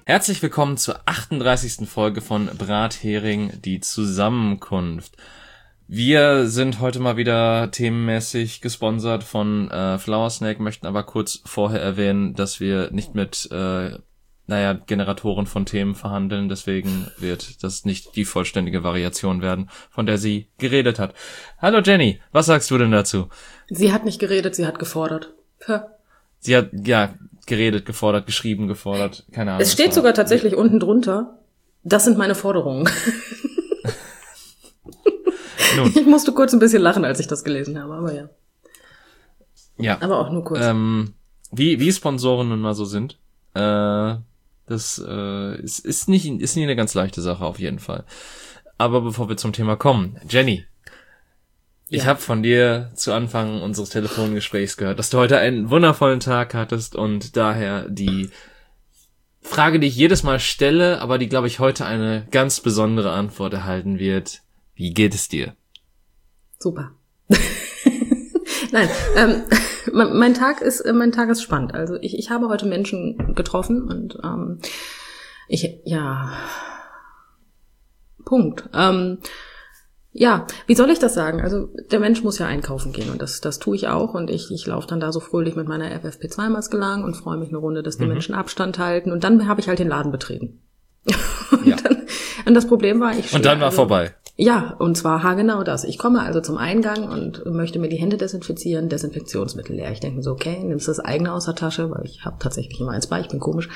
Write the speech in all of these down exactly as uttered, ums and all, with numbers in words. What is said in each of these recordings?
Herzlich willkommen zur achtunddreißigsten Folge von Brathering, die Zusammenkunft. Wir sind heute mal wieder themenmäßig gesponsert von äh, Flower Snake, möchten aber kurz vorher erwähnen, dass wir nicht mit äh, naja, Generatoren von Themen verhandeln, deswegen wird das nicht die vollständige Variation werden, von der sie geredet hat. Hallo Jenny, was sagst du denn dazu? Sie hat nicht geredet, sie hat gefordert. Puh. Sie hat, ja, geredet, gefordert, geschrieben, gefordert, keine Ahnung. Es steht sogar tatsächlich unten drunter, das sind meine Forderungen. Nun. Ich musste kurz ein bisschen lachen, als ich das gelesen habe, aber ja. Ja. Aber auch nur kurz. Ähm, wie, wie Sponsoren nun mal so sind, äh, das äh, ist, ist, nicht, ist nicht eine ganz leichte Sache auf jeden Fall. Aber bevor wir zum Thema kommen, Jenny, ich ja. habe von dir zu Anfang unseres Telefongesprächs gehört, dass du heute einen wundervollen Tag hattest und daher die Frage, die ich jedes Mal stelle, aber die, glaube ich, heute eine ganz besondere Antwort erhalten wird. Wie geht es dir? Super. Nein, ähm, mein, mein Tag ist mein Tag ist spannend. Also ich, ich habe heute Menschen getroffen und ähm, ich, ja, Punkt. Ähm, Ja, wie soll ich das sagen? Also der Mensch muss ja einkaufen gehen und das das tue ich auch und ich ich laufe dann da so fröhlich mit meiner F F P zwei Maske lang und freue mich eine Runde, dass die mhm. Menschen Abstand halten und dann habe ich halt den Laden betreten. und, ja. dann, und das Problem war, ich Und dann war also, vorbei. Ja, und zwar haargenau das. Ich komme also zum Eingang und möchte mir die Hände desinfizieren, Desinfektionsmittel leer. Ich denke mir so, okay, nimmst das eigene aus der Tasche, weil ich habe tatsächlich immer eins bei, ich bin komisch.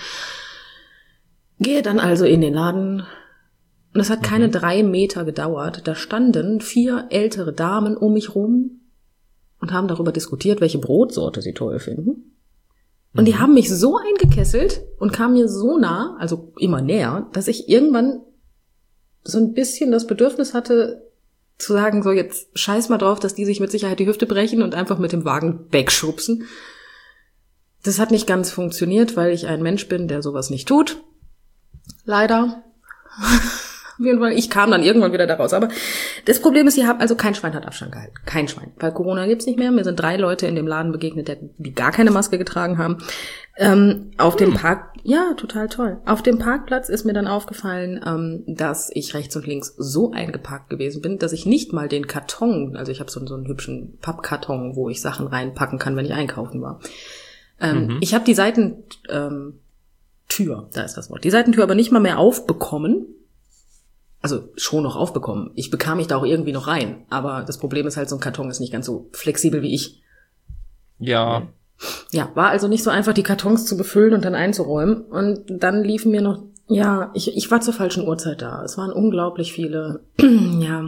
Gehe dann also in den Laden. Und es hat keine mhm. drei Meter gedauert. Da standen vier ältere Damen um mich rum und haben darüber diskutiert, welche Brotsorte sie toll finden. Und mhm. die haben mich so eingekesselt und kamen mir so nah, also immer näher, dass ich irgendwann so ein bisschen das Bedürfnis hatte, zu sagen, so jetzt scheiß mal drauf, dass die sich mit Sicherheit die Hüfte brechen und einfach mit dem Wagen wegschubsen. Das hat nicht ganz funktioniert, weil ich ein Mensch bin, der sowas nicht tut. Leider. Auf jeden Fall, ich kam dann irgendwann wieder da raus. Aber das Problem ist, ihr habt also kein Schwein hat Abstand gehalten. Kein Schwein. Weil Corona gibt's nicht mehr. Mir sind drei Leute in dem Laden begegnet, die gar keine Maske getragen haben. Ähm, auf dem Park, ja, total toll. Auf dem Parkplatz ist mir dann aufgefallen, ähm, dass ich rechts und links so eingeparkt gewesen bin, dass ich nicht mal den Karton, also ich habe so, so einen hübschen Pappkarton, wo ich Sachen reinpacken kann, wenn ich einkaufen war. Ähm, mhm. Ich habe die Seitentür, ähm, Tür, da ist das Wort, die Seitentür aber nicht mal mehr aufbekommen. Also schon noch aufbekommen. Ich bekam mich da auch irgendwie noch rein. Aber das Problem ist halt, so ein Karton ist nicht ganz so flexibel wie ich. Ja. Ja, war also nicht so einfach, die Kartons zu befüllen und dann einzuräumen. Und dann liefen mir noch, ja, ich, ich war zur falschen Uhrzeit da. Es waren unglaublich viele, ja,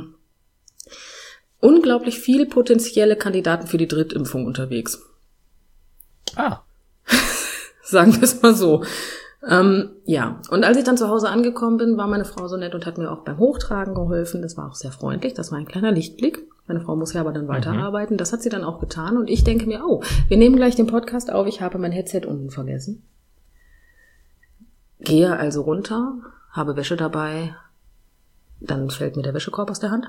unglaublich viele potenzielle Kandidaten für die Drittimpfung unterwegs. Ah. Sagen wir es mal so. Ähm, ja, und als ich dann zu Hause angekommen bin, war meine Frau so nett und hat mir auch beim Hochtragen geholfen. Das war auch sehr freundlich, das war ein kleiner Lichtblick. Meine Frau muss ja aber dann weiterarbeiten. Mhm. Das hat sie dann auch getan und ich denke mir, oh, wir nehmen gleich den Podcast auf, ich habe mein Headset unten vergessen. Gehe also runter, habe Wäsche dabei, dann fällt mir der Wäschekorb aus der Hand.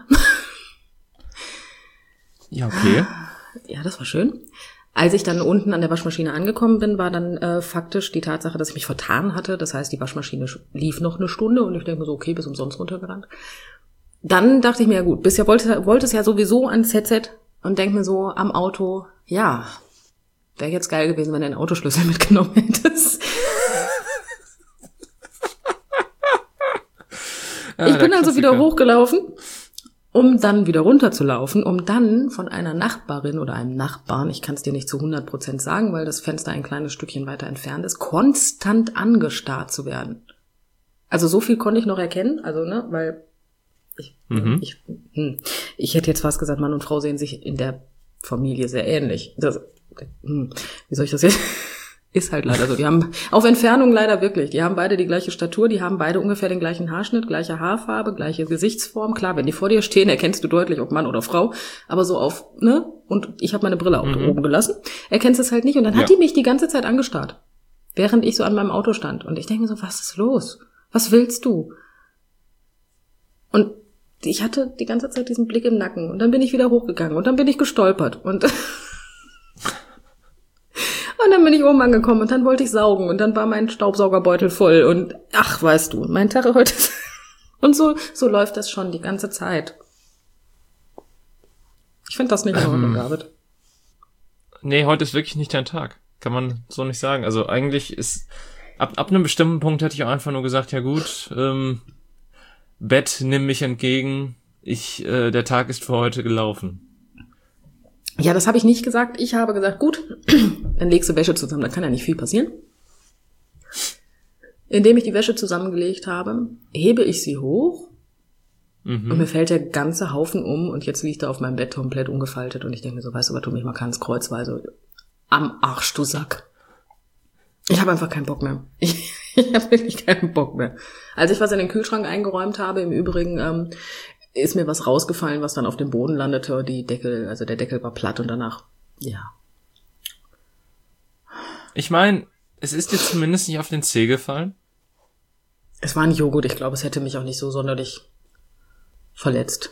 Ja, okay. Ja, das war schön. Als ich dann unten an der Waschmaschine angekommen bin, war dann äh, faktisch die Tatsache, dass ich mich vertan hatte. Das heißt, die Waschmaschine lief noch eine Stunde und ich denke mir so, okay, bis umsonst runtergerannt. Dann dachte ich mir, ja gut, bisher wollte, wollte es ja sowieso ans Headset und denke mir so am Auto, ja, wäre jetzt geil gewesen, wenn du den Autoschlüssel mitgenommen hättest. Ja, ich bin also wieder hochgelaufen, um dann wieder runterzulaufen, um dann von einer Nachbarin oder einem Nachbarn, ich kann es dir nicht zu hundert Prozent sagen, weil das Fenster ein kleines Stückchen weiter entfernt ist, konstant angestarrt zu werden. Also so viel konnte ich noch erkennen, also ne, weil ich, mhm. ich, hm, ich hätte jetzt fast gesagt, Mann und Frau sehen sich in der Familie sehr ähnlich. Das, hm, wie soll ich das jetzt? Ist halt leider so. Die haben auf Entfernung leider wirklich. Die haben beide die gleiche Statur, die haben beide ungefähr den gleichen Haarschnitt, gleiche Haarfarbe, gleiche Gesichtsform. Klar, wenn die vor dir stehen, erkennst du deutlich, ob Mann oder Frau. Aber so auf, ne? Und ich habe meine Brille auch mhm. oben gelassen. Erkennst es halt nicht. Und dann ja. hat die mich die ganze Zeit angestarrt, während ich so an meinem Auto stand. Und ich denke mir so, was ist los? Was willst du? Und ich hatte die ganze Zeit diesen Blick im Nacken. Und dann bin ich wieder hochgegangen. Und dann bin ich gestolpert. Und Und dann bin ich oben angekommen und dann wollte ich saugen und dann war mein Staubsaugerbeutel voll und ach, weißt du, mein Tag heute ist und so, so läuft das schon die ganze Zeit. Ich finde das nicht in Ordnung, ähm, David. Nee, heute ist wirklich nicht dein Tag. Kann man so nicht sagen. Also eigentlich ist, ab, ab einem bestimmten Punkt hätte ich auch einfach nur gesagt, ja gut, ähm, Bett, nimm mich entgegen, ich, äh, der Tag ist für heute gelaufen. Ja, das habe ich nicht gesagt. Ich habe gesagt, gut, dann legst du Wäsche zusammen, da kann ja nicht viel passieren. Indem ich die Wäsche zusammengelegt habe, hebe ich sie hoch mhm. und mir fällt der ganze Haufen um und jetzt liegt er auf meinem Bett komplett ungefaltet und ich denke mir so, weißt du was, tu mich mal ganz kreuzweise am Arsch, du Sack. Ich habe einfach keinen Bock mehr. Ich, ich habe wirklich keinen Bock mehr. Als ich was in den Kühlschrank eingeräumt habe, im Übrigen ähm, ist mir was rausgefallen, was dann auf dem Boden landete. Die Deckel, also der Deckel war platt und danach, ja. Ich meine, es ist dir zumindest nicht auf den Zeh gefallen. Es war ein Joghurt, ich glaube, es hätte mich auch nicht so sonderlich verletzt.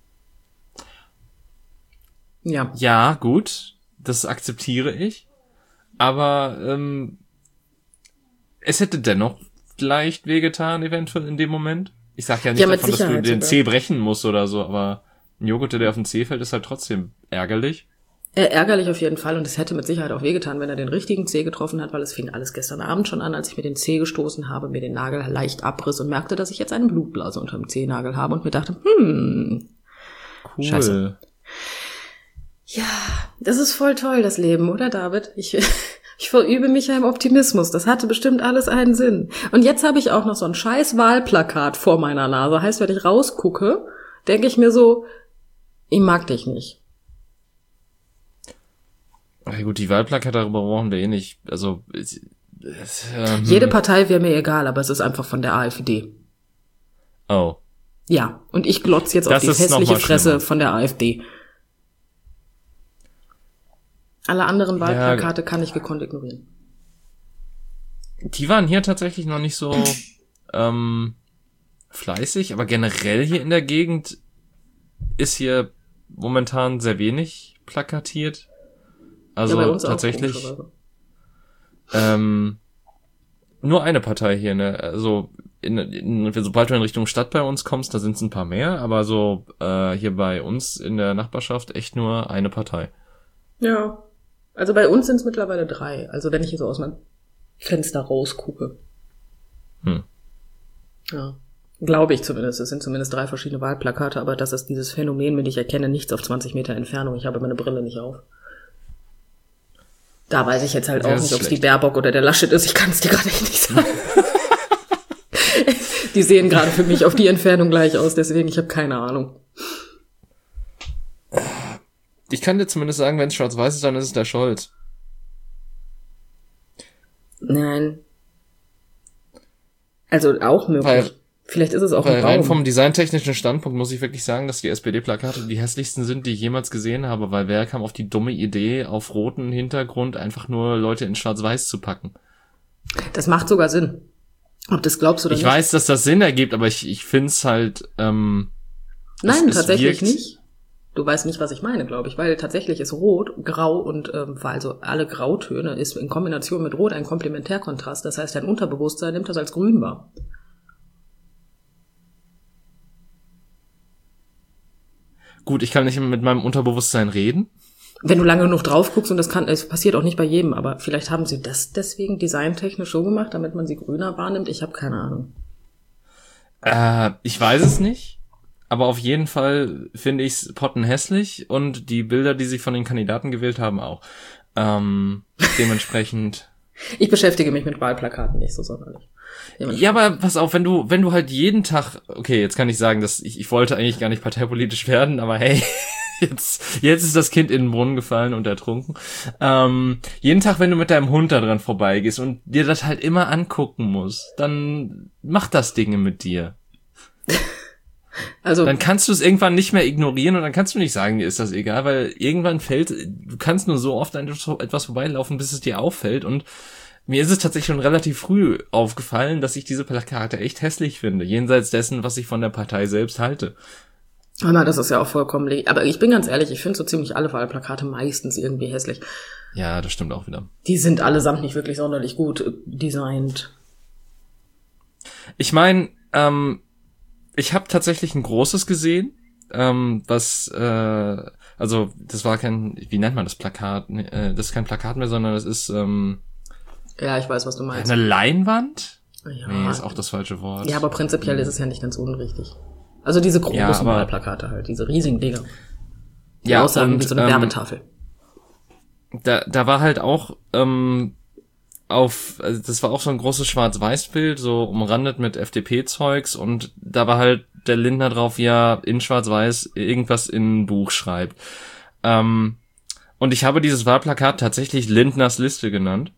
Ja. Ja, gut, das akzeptiere ich. Aber ähm, es hätte dennoch leicht wehgetan, eventuell in dem Moment. Ich sag ja nicht ja, davon, dass du den sogar. Zeh brechen musst oder so, aber ein Joghurt, der auf den Zeh fällt, ist halt trotzdem ärgerlich. Äh, ärgerlich auf jeden Fall und es hätte mit Sicherheit auch wehgetan, wenn er den richtigen Zeh getroffen hat, weil es fing alles gestern Abend schon an, als ich mir den Zeh gestoßen habe, mir den Nagel leicht abriss und merkte, dass ich jetzt eine Blutblase unter dem Zehnagel habe und mir dachte, hm, cool. Scheiße. Ja, das ist voll toll, das Leben, oder David? Ich... Ich verübe mich ja im Optimismus. Das hatte bestimmt alles einen Sinn. Und jetzt habe ich auch noch so ein scheiß Wahlplakat vor meiner Nase. Heißt, wenn ich rausgucke, denke ich mir so, ich mag dich nicht. Okay, gut, die Wahlplakate, darüber brauchen wir eh nicht. Also es, es, ähm, jede Partei wäre mir egal, aber es ist einfach von der AfD. Oh. Ja, und ich glotze jetzt das auf die hässliche Fresse schlimmer. von der AfD. Alle anderen Wahlplakate ja, kann ich gekonnt ignorieren. Die waren hier tatsächlich noch nicht so ähm, fleißig, aber generell hier in der Gegend ist hier momentan sehr wenig plakatiert. Also ja, bei uns tatsächlich auch, ähm, nur eine Partei hier, ne? Also in, in, sobald du in Richtung Stadt bei uns kommst, da sind es ein paar mehr, aber so äh, hier bei uns in der Nachbarschaft echt nur eine Partei. Ja. Also bei uns sind es mittlerweile drei. Also wenn ich hier so aus meinem Fenster rausgucke. Hm. Ja. Glaube ich zumindest. Es sind zumindest drei verschiedene Wahlplakate, aber das ist dieses Phänomen, mit dem ich erkenne, nichts auf zwanzig Meter Entfernung. Ich habe meine Brille nicht auf. Da weiß ich jetzt halt auch nicht, ob es die Baerbock oder der Laschet ist. Ich kann es dir gerade echt nicht sagen. Die sehen gerade für mich auf die Entfernung gleich aus, deswegen ich habe keine Ahnung. Ich kann dir zumindest sagen, wenn es schwarz-weiß ist, dann ist es der Scholz. Nein. Also auch möglich. Weil, Vielleicht ist es auch weil ein Baum. Rein vom designtechnischen Standpunkt muss ich wirklich sagen, dass die S P D-Plakate die hässlichsten sind, die ich jemals gesehen habe, weil wer kam auf die dumme Idee, auf roten Hintergrund einfach nur Leute in schwarz-weiß zu packen? Das macht sogar Sinn. Ob das glaubst du oder ich nicht. Ich weiß, dass das Sinn ergibt, aber ich, ich find's halt, ähm, Nein, es, tatsächlich es wirkt, nicht. Du weißt nicht, was ich meine, glaube ich, weil tatsächlich ist Rot, Grau und ähm, also alle Grautöne ist in Kombination mit Rot ein Komplementärkontrast. Das heißt, dein Unterbewusstsein nimmt das als grün wahr. Gut, ich kann nicht mit meinem Unterbewusstsein reden. Wenn du lange genug drauf guckst, und das kann, es passiert auch nicht bei jedem, aber vielleicht haben sie das deswegen designtechnisch so gemacht, damit man sie grüner wahrnimmt. Ich habe keine Ahnung. Äh, ich weiß es nicht. Aber auf jeden Fall finde ich es pottenhässlich und die Bilder, die sie von den Kandidaten gewählt haben, auch. Ähm, dementsprechend. Ich beschäftige mich mit Wahlplakaten nicht so sonderlich. Ja, aber pass auf, wenn du, wenn du halt jeden Tag, okay, jetzt kann ich sagen, dass ich, ich wollte eigentlich gar nicht parteipolitisch werden, aber hey, jetzt, jetzt ist das Kind in den Brunnen gefallen und ertrunken. Ähm, jeden Tag, wenn du mit deinem Hund da dran vorbeigehst und dir das halt immer angucken musst, dann macht das Dinge mit dir. Also, dann kannst du es irgendwann nicht mehr ignorieren und dann kannst du nicht sagen, dir ist das egal, weil irgendwann fällt, du kannst nur so oft an etwas vorbeilaufen, bis es dir auffällt und mir ist es tatsächlich schon relativ früh aufgefallen, dass ich diese Plakate echt hässlich finde, jenseits dessen, was ich von der Partei selbst halte. Aber das ist ja auch vollkommen legitim. Aber ich bin ganz ehrlich, ich finde so ziemlich alle Wahlplakate meistens irgendwie hässlich. Ja, das stimmt auch wieder. Die sind allesamt nicht wirklich sonderlich gut äh, designt. Ich meine, ähm, ich habe tatsächlich ein großes gesehen, ähm, was, äh, also das war kein, wie nennt man das Plakat? Nee, äh, das ist kein Plakat mehr, sondern das ist ähm, Ja, ich weiß, was du meinst. eine Leinwand? Ja. Nee, ist auch das falsche Wort. Ja, aber prinzipiell ist es ja nicht ganz unrichtig. Also diese großen Ja, aber- Wahlplakate halt, diese riesigen Dinger. Die Ja, aussagen und, wie so eine ähm, Werbetafel. Da, da war halt auch ähm, auf, also das war auch so ein großes Schwarz-Weiß-Bild, so umrandet mit F D P-Zeugs und da war halt der Lindner drauf, wie er in Schwarz-Weiß irgendwas in ein Buch schreibt. Ähm, und ich habe dieses Wahlplakat tatsächlich Lindners Liste genannt.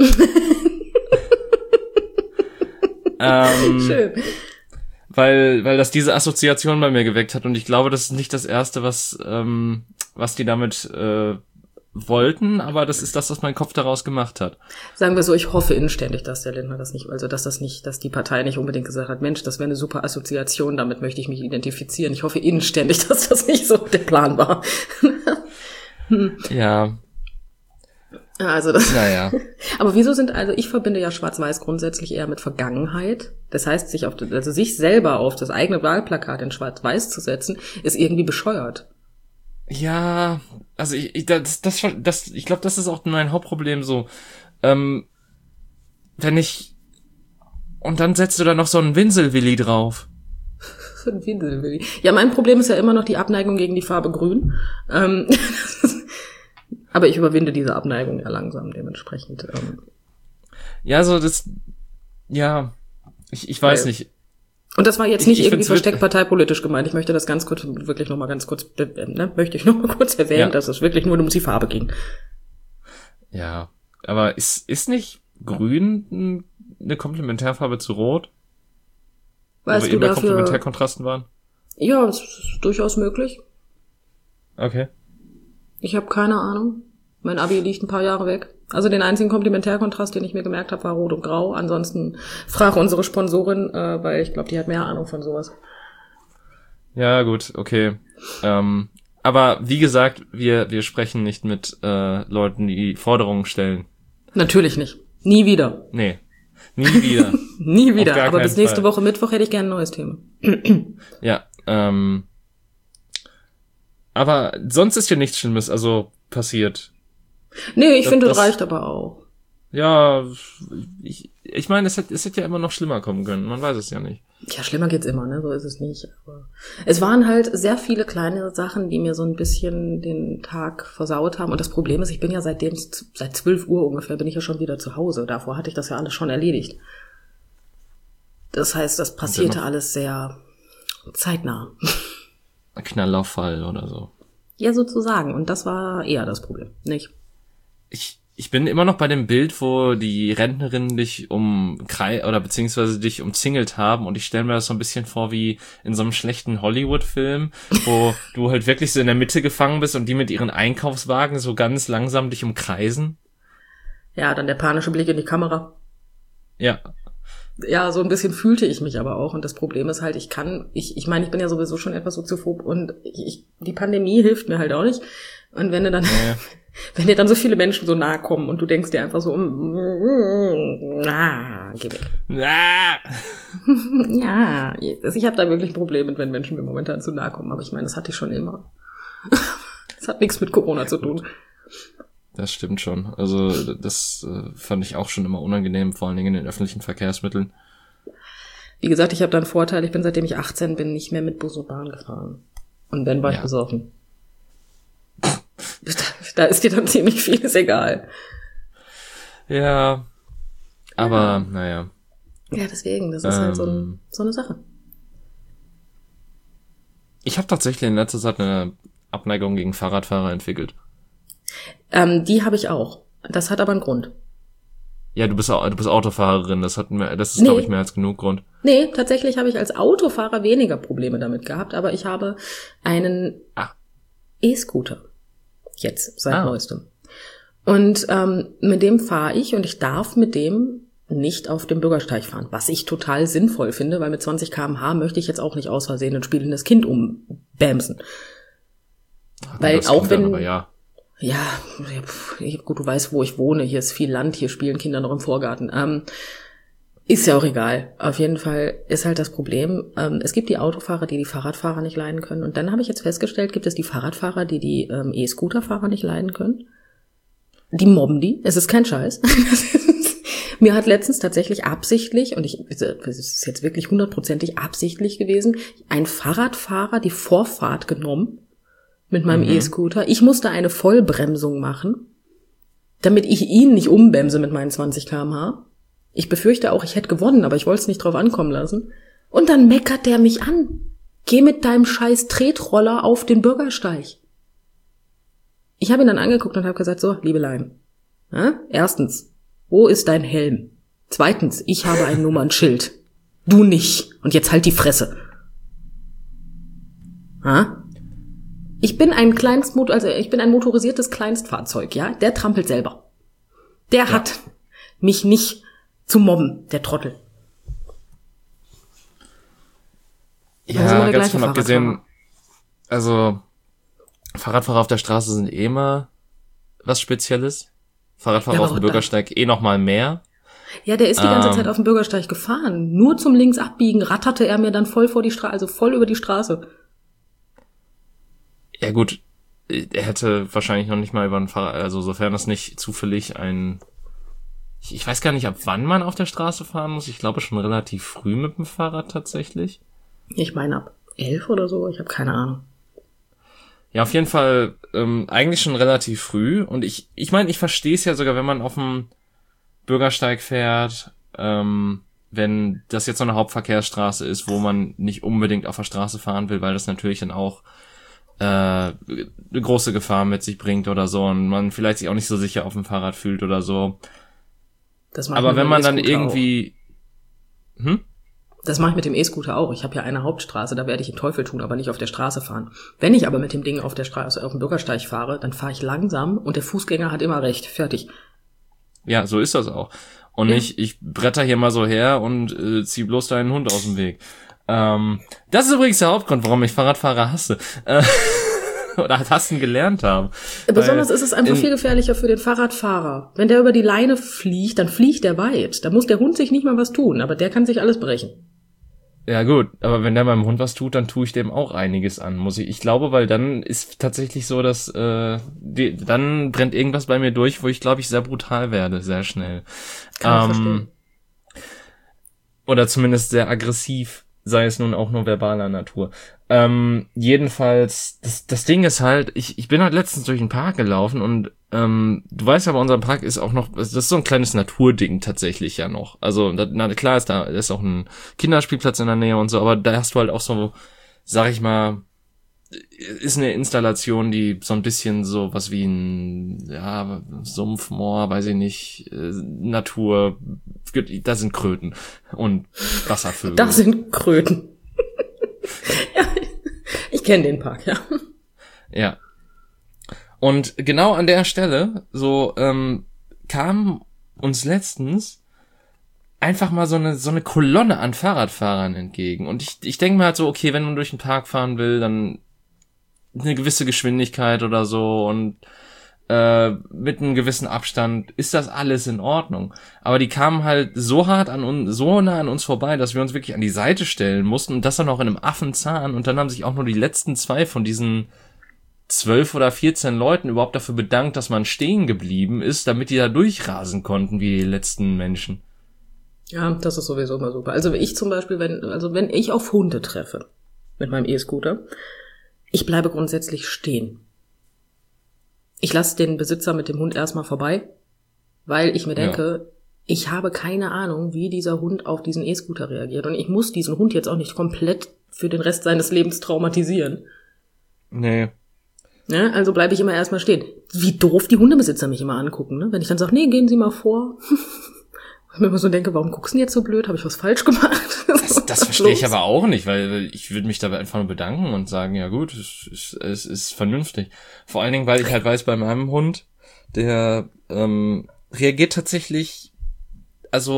ähm, Schön. weil weil das diese Assoziation bei mir geweckt hat und ich glaube, das ist nicht das Erste, was ähm, was die damit äh, wollten, aber das ist das, was mein Kopf daraus gemacht hat. Sagen wir so, ich hoffe inständig, dass der Lindner das nicht, also dass das nicht, dass die Partei nicht unbedingt gesagt hat, Mensch, das wäre eine super Assoziation, damit möchte ich mich identifizieren. Ich hoffe inständig, dass das nicht so der Plan war. Ja, Also das. naja. Aber wieso sind, also ich verbinde ja Schwarz-Weiß grundsätzlich eher mit Vergangenheit. Das heißt, sich auf, also sich selber auf das eigene Wahlplakat in Schwarz-Weiß zu setzen, ist irgendwie bescheuert. Ja, also ich, ich das, das, das, ich glaube, das ist auch mein Hauptproblem so. Ähm, wenn ich und dann setzt du da noch so einen Winselwilli drauf. So ein Winselwilli. Ja, mein Problem ist ja immer noch die Abneigung gegen die Farbe Grün. Ähm, aber ich überwinde diese Abneigung ja langsam dementsprechend. Ähm. Ja, so das, ja, ich, ich weiß Weil- nicht. Und das war jetzt Ich- nicht ich irgendwie find's wit- versteckt parteipolitisch gemeint. Ich möchte das ganz kurz, wirklich noch mal ganz kurz, äh, ne, möchte ich noch mal kurz erwähnen, Ja. dass es wirklich nur um die Farbe ging. Ja, aber ist ist nicht Grün n- eine Komplementärfarbe zu Rot? Weißt Wo wir du eben bei dafür? Komplementärkontrasten waren? Ja, es ist durchaus möglich. Okay. Ich habe keine Ahnung. Mein Abi liegt ein paar Jahre weg. Also den einzigen Komplementärkontrast, den ich mir gemerkt habe, war Rot und Grau. Ansonsten frage unsere Sponsorin, äh, weil ich glaube, die hat mehr Ahnung von sowas. Ja, gut, okay. Ähm, aber wie gesagt, wir wir sprechen nicht mit äh, Leuten, die Forderungen stellen. Natürlich nicht. Nie wieder. Nee, nie wieder. Nie Auf wieder. gar Aber keinen bis nächste Fall. Woche Mittwoch hätte ich gerne ein neues Thema. Ja, ähm, aber sonst ist ja nichts Schlimmes, also passiert. Nee, ich Das- finde, das das- reicht aber auch. Ja, ich ich meine, es hätte es hätte ja immer noch schlimmer kommen können, man weiß es ja nicht. Ja, schlimmer geht's immer, ne? So ist es nicht. Aber es waren halt sehr viele kleine Sachen, die mir so ein bisschen den Tag versaut haben. Und das Problem ist, ich bin ja seitdem, seit zwölf Uhr ungefähr, bin ich ja schon wieder zu Hause. Davor hatte ich das ja alles schon erledigt. Das heißt, das passierte noch- alles sehr zeitnah. Ein Knallauffall oder so. Ja, sozusagen. Und das war eher das Problem, nicht? Ich ich bin immer noch bei dem Bild, wo die Rentnerinnen dich umkrei oder beziehungsweise dich umzingelt haben und ich stelle mir das so ein bisschen vor wie in so einem schlechten Hollywood-Film, wo du halt wirklich so in der Mitte gefangen bist und die mit ihren Einkaufswagen so ganz langsam dich umkreisen. Ja, dann der panische Blick in die Kamera. Ja, Ja, so ein bisschen fühlte ich mich aber auch. Und das Problem ist halt, ich kann, ich, ich meine, ich bin ja sowieso schon etwas soziophob und ich, ich, die Pandemie hilft mir halt auch nicht. Und wenn du dann, ja. wenn dir dann so viele Menschen so nahe kommen und du denkst dir einfach so, na, geh weg. Ah! Ja, ich habe da wirklich ein Problem mit, wenn Menschen mir momentan zu nahe kommen. Aber ich meine, das hatte ich schon immer. Das hat nichts mit Corona zu tun. Das stimmt schon. Also das äh, fand ich auch schon immer unangenehm, vor allen Dingen in den öffentlichen Verkehrsmitteln. Wie gesagt, ich habe da einen Vorteil. Ich bin, seitdem ich achtzehn bin, nicht mehr mit Bus und Bahn gefahren. Und wenn, war ich Ja. besoffen. Da, da ist dir dann ziemlich vieles egal. Ja, aber naja. Ja, deswegen, das ist halt so, ein, Ähm. so eine Sache. Ich habe tatsächlich in letzter Zeit eine Abneigung gegen Fahrradfahrer entwickelt. Ähm, die habe ich auch. Das hat aber einen Grund. Ja, du bist au- du bist Autofahrerin, das hat mehr, das ist Nee. glaube ich mehr als genug Grund. Nee, tatsächlich habe ich als Autofahrer weniger Probleme damit gehabt, aber ich habe einen Ah. E-Scooter. Jetzt, seit Ah. neuestem. Und ähm, mit dem fahre ich und ich darf mit dem nicht auf dem Bürgersteig fahren, was ich total sinnvoll finde, weil mit zwanzig Kilometer pro Stunde möchte ich jetzt auch nicht aus Versehen ein spielendes Kind umbämsen. Ach, Weil das auch klingt dann wenn- aber ja. Ja, ich, gut, du weißt, wo ich wohne. Hier ist viel Land, hier spielen Kinder noch im Vorgarten. Ähm, ist ja auch egal. Auf jeden Fall ist halt das Problem, ähm, es gibt die Autofahrer, die die Fahrradfahrer nicht leiden können. Und dann habe ich jetzt festgestellt, gibt es die Fahrradfahrer, die die ähm, E-Scooterfahrer nicht leiden können. Die mobben die. Es ist kein Scheiß. Mir hat letztens tatsächlich absichtlich, und ich, es ist jetzt wirklich hundertprozentig absichtlich gewesen, ein Fahrradfahrer die Vorfahrt genommen mit meinem mhm. E-Scooter. Ich musste eine Vollbremsung machen, damit ich ihn nicht umbremse mit meinen zwanzig Kilometer pro Stunde. Ich befürchte auch, ich hätte gewonnen, aber ich wollte es nicht drauf ankommen lassen. Und dann meckert der mich an. Geh mit deinem scheiß Tretroller auf den Bürgersteig. Ich habe ihn dann angeguckt und habe gesagt, so, Liebelein, ja? Erstens, wo ist dein Helm? Zweitens, ich habe ein Nummernschild. Du nicht. Und jetzt halt die Fresse. Ha? Ich bin ein Kleinstmot- also ich bin ein motorisiertes Kleinstfahrzeug, ja? Der trampelt selber. Der ja. hat mich nicht zu mobben, der Trottel. Ja, ganz von abgesehen, also Fahrradfahrer auf der Straße sind eh immer was Spezielles. Fahrradfahrer ja, auf dem Bürgersteig eh noch mal mehr. Ja, der ist die ganze ähm, Zeit auf dem Bürgersteig gefahren. Nur zum links abbiegen ratterte er mir dann voll vor die Straße, also voll über die Straße. Ja gut, er hätte wahrscheinlich noch nicht mal über ein Fahrrad, also sofern das nicht zufällig ein, ich, ich weiß gar nicht, ab wann man auf der Straße fahren muss. Ich glaube schon relativ früh mit dem Fahrrad tatsächlich. Ich meine ab elf oder so, ich habe keine Ahnung. Ja, auf jeden Fall ähm, eigentlich schon relativ früh. Und ich ich meine, ich verstehe es ja sogar, wenn man auf dem Bürgersteig fährt, ähm, wenn das jetzt so eine Hauptverkehrsstraße ist, wo man nicht unbedingt auf der Straße fahren will, weil das natürlich dann auch äh, eine große Gefahr mit sich bringt oder so und man vielleicht sich auch nicht so sicher auf dem Fahrrad fühlt oder so. Das Aber wenn man dann irgendwie... Auch. Hm? Das mache ich mit dem E-Scooter auch. Ich habe ja eine Hauptstraße, da werde ich den Teufel tun, aber nicht auf der Straße fahren. Wenn ich aber mit dem Ding auf der Straße, auf dem Bürgersteig fahre, dann fahre ich langsam und der Fußgänger hat immer recht. Fertig. Ja, so ist das auch. Und ja. nicht, ich bretter hier mal so her und äh, zieh bloß deinen Hund aus dem Weg. Ähm, das ist übrigens der Hauptgrund, warum ich Fahrradfahrer hasse. Äh, oder hassen gelernt habe. Besonders ist es einfach viel gefährlicher für den Fahrradfahrer. Wenn der über die Leine fliegt, dann fliegt der weit. Da muss der Hund sich nicht mal was tun, aber der kann sich alles brechen. Ja gut, aber wenn der meinem Hund was tut, dann tue ich dem auch einiges an, muss ich. Ich glaube, weil dann ist tatsächlich so, dass äh, die, dann brennt irgendwas bei mir durch, wo ich glaube ich sehr brutal werde, sehr schnell. Kann ich verstehen. Oder zumindest sehr aggressiv, sei es nun auch nur verbaler Natur. Ähm, jedenfalls, das, das Ding ist halt, ich, ich bin halt letztens durch den Park gelaufen und ähm, du weißt ja, bei unserem Park ist auch noch, das ist so ein kleines Naturding tatsächlich ja noch. Also, da, na klar ist da ist auch ein Kinderspielplatz in der Nähe und so, aber da hast du halt auch so, sag ich mal, ist eine Installation, die so ein bisschen so was wie ein, ja, Sumpfmoor, weiß ich nicht, äh, Natur, da sind Kröten und Wasservögel. Das sind Kröten. Ja, ich kenne den Park, ja. Ja. Und genau an der Stelle, so, ähm, kam uns letztens einfach mal so eine, so eine Kolonne an Fahrradfahrern entgegen. Und ich, ich denke mir halt so, okay, wenn man durch den Park fahren will, dann eine gewisse Geschwindigkeit oder so und äh, mit einem gewissen Abstand ist das alles in Ordnung. Aber die kamen halt so hart an uns, so nah an uns vorbei, dass wir uns wirklich an die Seite stellen mussten und das dann auch in einem Affenzahn. Und dann haben sich auch nur die letzten zwei von diesen zwölf oder vierzehn Leuten überhaupt dafür bedankt, dass man stehen geblieben ist, damit die da durchrasen konnten wie die letzten Menschen. Ja, das ist sowieso immer super. Also ich zum Beispiel, wenn, also wenn ich auf Hunde treffe mit meinem E-Scooter, ich bleibe grundsätzlich stehen. Ich lasse den Besitzer mit dem Hund erstmal vorbei, weil ich mir denke, ja. ich habe keine Ahnung, wie dieser Hund auf diesen E-Scooter reagiert. Und ich muss diesen Hund jetzt auch nicht komplett für den Rest seines Lebens traumatisieren. Nee. Ja, also bleibe ich immer erstmal stehen. Wie doof die Hundebesitzer mich immer angucken, ne? Wenn ich dann sage, nee, gehen Sie mal vor. Ich mir immer so denke, warum guckst du denn jetzt so blöd? Habe ich was falsch gemacht? Das, das verstehe ich aber auch nicht, weil ich würde mich dabei einfach nur bedanken und sagen, ja gut, es ist, es ist vernünftig. Vor allen Dingen, weil ich halt weiß, bei meinem Hund, der ähm, reagiert tatsächlich, also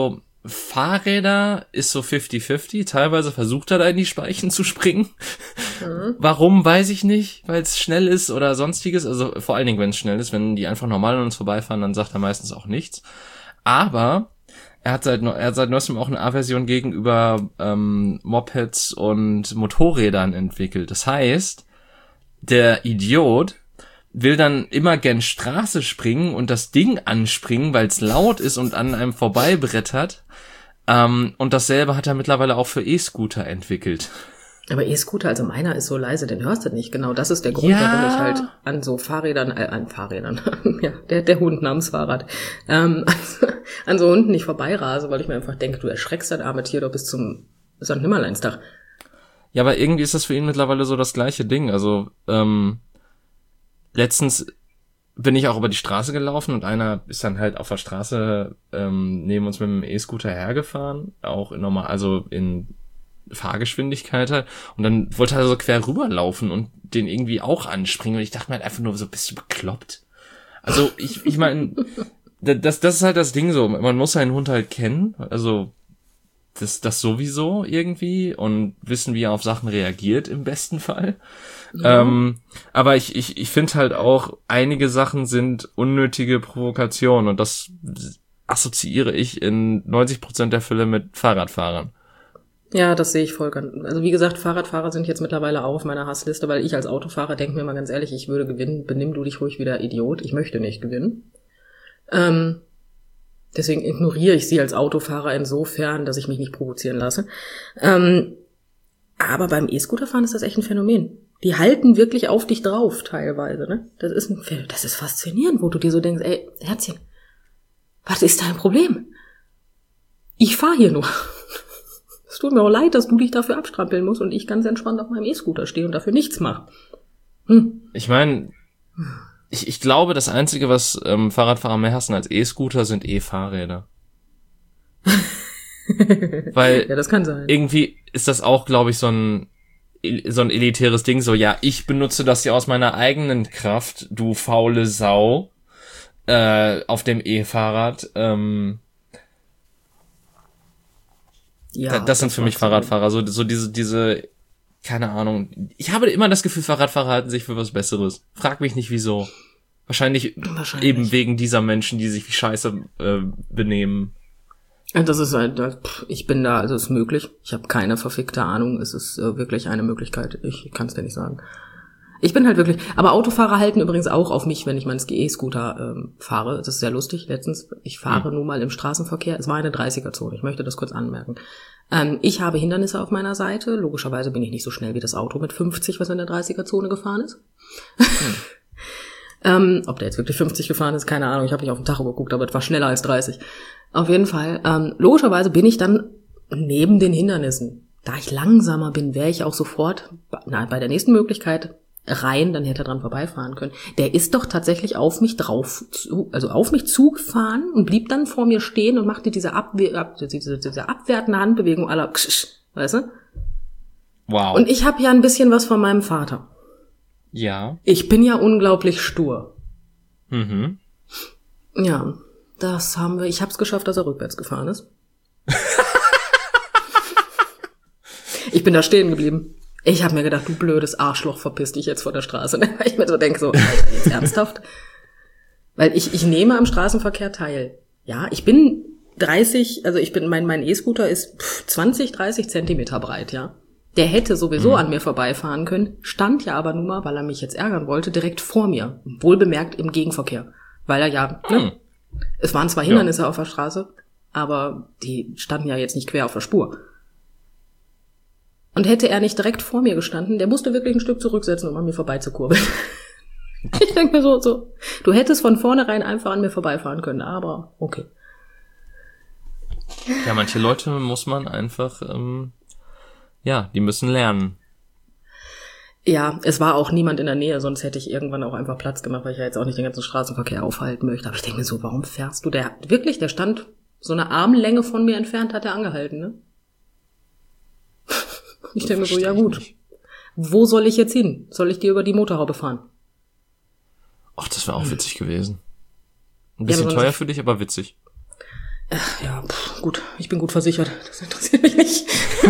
Fahrräder ist so fifty fifty. Teilweise versucht er da in die Speichen zu springen. Mhm. Warum, weiß ich nicht. Weil es schnell ist oder sonstiges. Also vor allen Dingen, wenn es schnell ist. Wenn die einfach normal an uns vorbeifahren, dann sagt er meistens auch nichts. Aber er hat seit, er hat seit neuestem auch eine Aversion gegenüber ähm, Mopeds und Motorrädern entwickelt. Das heißt, der Idiot will dann immer gern Straße springen und das Ding anspringen, weil es laut ist und an einem vorbeibrettert. Ähm, und dasselbe hat er mittlerweile auch für E-Scooter entwickelt. Aber E-Scooter, also meiner ist so leise, den hörst du nicht. Genau, das ist der Grund, ja. warum ich halt an so Fahrrädern, äh, an Fahrrädern, ja, der, der Hund namens Fahrrad, ähm, an, an so Hunden nicht vorbeirase, weil ich mir einfach denke, du erschreckst das arme Tier doch bis zum Sankt Nimmerleinstag. Ja, aber irgendwie ist das für ihn mittlerweile so das gleiche Ding. Also, ähm, letztens bin ich auch über die Straße gelaufen und einer ist dann halt auf der Straße ähm, neben uns mit dem E-Scooter hergefahren, auch in normal, also in Fahrgeschwindigkeit halt, und dann wollte er so quer rüberlaufen und den irgendwie auch anspringen und ich dachte mir halt einfach nur so ein bisschen bekloppt. Also ich ich meine, das das ist halt das Ding so, man muss seinen Hund halt kennen, also das das sowieso irgendwie und wissen, wie er auf Sachen reagiert im besten Fall. Ja. Ähm, aber ich ich ich finde halt auch, einige Sachen sind unnötige Provokationen und das assoziiere ich in neunzig Prozent der Fälle mit Fahrradfahrern. Ja, das sehe ich voll ganz. Also wie gesagt, Fahrradfahrer sind jetzt mittlerweile auch auf meiner Hassliste, weil ich als Autofahrer denke mir mal ganz ehrlich, ich würde gewinnen, benimm du dich ruhig wieder Idiot, ich möchte nicht gewinnen. Ähm, deswegen ignoriere ich sie als Autofahrer insofern, dass ich mich nicht provozieren lasse. Ähm, aber beim E-Scooterfahren ist das echt ein Phänomen. Die halten wirklich auf dich drauf teilweise, ne? Das ist ein, das ist faszinierend, wo du dir so denkst, ey, Herzchen, was ist dein Problem? Ich fahre hier nur. Es tut mir auch leid, dass du dich dafür abstrampeln musst und ich ganz entspannt auf meinem E-Scooter stehe und dafür nichts mache. Hm. Ich meine, ich, ich glaube, das Einzige, was ähm, Fahrradfahrer mehr hassen als E-Scooter, sind E-Fahrräder. Weil ja, das kann sein. Irgendwie ist das auch, glaube ich, so ein so ein elitäres Ding, so, ja, ich benutze das ja aus meiner eigenen Kraft, du faule Sau, äh, auf dem E-Fahrrad, ähm, Ja, das, das sind das für mich Fahrradfahrer, so, so diese, diese, keine Ahnung. Ich habe immer das Gefühl, Fahrradfahrer halten sich für was Besseres. Frag mich nicht, wieso. Wahrscheinlich, Wahrscheinlich. eben wegen dieser Menschen, die sich wie Scheiße äh, benehmen. Das ist halt, ich bin da, also es ist möglich. Ich habe keine verfickte Ahnung. Es ist äh, wirklich eine Möglichkeit. Ich kann es dir nicht sagen. Ich bin halt wirklich, aber Autofahrer halten übrigens auch auf mich, wenn ich meinen E-Scooter ähm, fahre. Das ist sehr lustig. Letztens, ich fahre hm. nun mal im Straßenverkehr. Es war eine dreißiger-Zone. Ich möchte das kurz anmerken. Ähm, ich habe Hindernisse auf meiner Seite. Logischerweise bin ich nicht so schnell wie das Auto mit fünfzig, was in der dreißiger-Zone gefahren ist. Hm. ähm, ob der jetzt wirklich fünfzig gefahren ist, keine Ahnung. Ich habe nicht auf den Tacho geguckt, aber es war schneller als dreißig. Auf jeden Fall. Ähm, logischerweise bin ich dann neben den Hindernissen. Da ich langsamer bin, wäre ich auch sofort na, bei der nächsten Möglichkeit rein, dann hätte er dran vorbeifahren können. Der ist doch tatsächlich auf mich drauf, also auf mich zugefahren und blieb dann vor mir stehen und machte diese, Abwehr, ab, diese, diese abwertende Handbewegung aller, weißt du? Wow. Und ich habe ja ein bisschen was von meinem Vater. Ja. Ich bin ja unglaublich stur. Mhm. Ja, das haben wir, ich habe es geschafft, dass er rückwärts gefahren ist. Ich bin da stehen geblieben. Ich habe mir gedacht, du blödes Arschloch, verpiss dich jetzt von der Straße. Weil ich mir so denke, so, Alter, jetzt ernsthaft? Weil ich ich nehme am Straßenverkehr teil. Ja, ich bin dreißig, also ich bin, mein mein E-Scooter ist zwanzig, dreißig Zentimeter breit, ja. Der hätte sowieso mhm. an mir vorbeifahren können, stand ja aber nun mal, weil er mich jetzt ärgern wollte, direkt vor mir. Wohlbemerkt im Gegenverkehr. Weil er ja, mhm. ne? Es waren zwar Hindernisse ja. auf der Straße, aber die standen ja jetzt nicht quer auf der Spur. Und hätte er nicht direkt vor mir gestanden, der musste wirklich ein Stück zurücksetzen, um an mir vorbeizukurbeln. Ich denke mir so, so, du hättest von vornherein einfach an mir vorbeifahren können, aber okay. Ja, manche Leute muss man einfach, ähm, ja, die müssen lernen. Ja, es war auch niemand in der Nähe, sonst hätte ich irgendwann auch einfach Platz gemacht, weil ich ja jetzt auch nicht den ganzen Straßenverkehr aufhalten möchte. Aber ich denke mir so, warum fährst du? Der wirklich, der stand so eine Armlänge von mir entfernt, hat er angehalten, ne? Ich denke mir so, ja gut, wo soll ich jetzt hin? Soll ich dir über die Motorhaube fahren? Ach, das wäre auch witzig gewesen. Ein bisschen ja, teuer für dich, aber witzig. Ach, ja, pff, gut, ich bin gut versichert. Das interessiert mich nicht.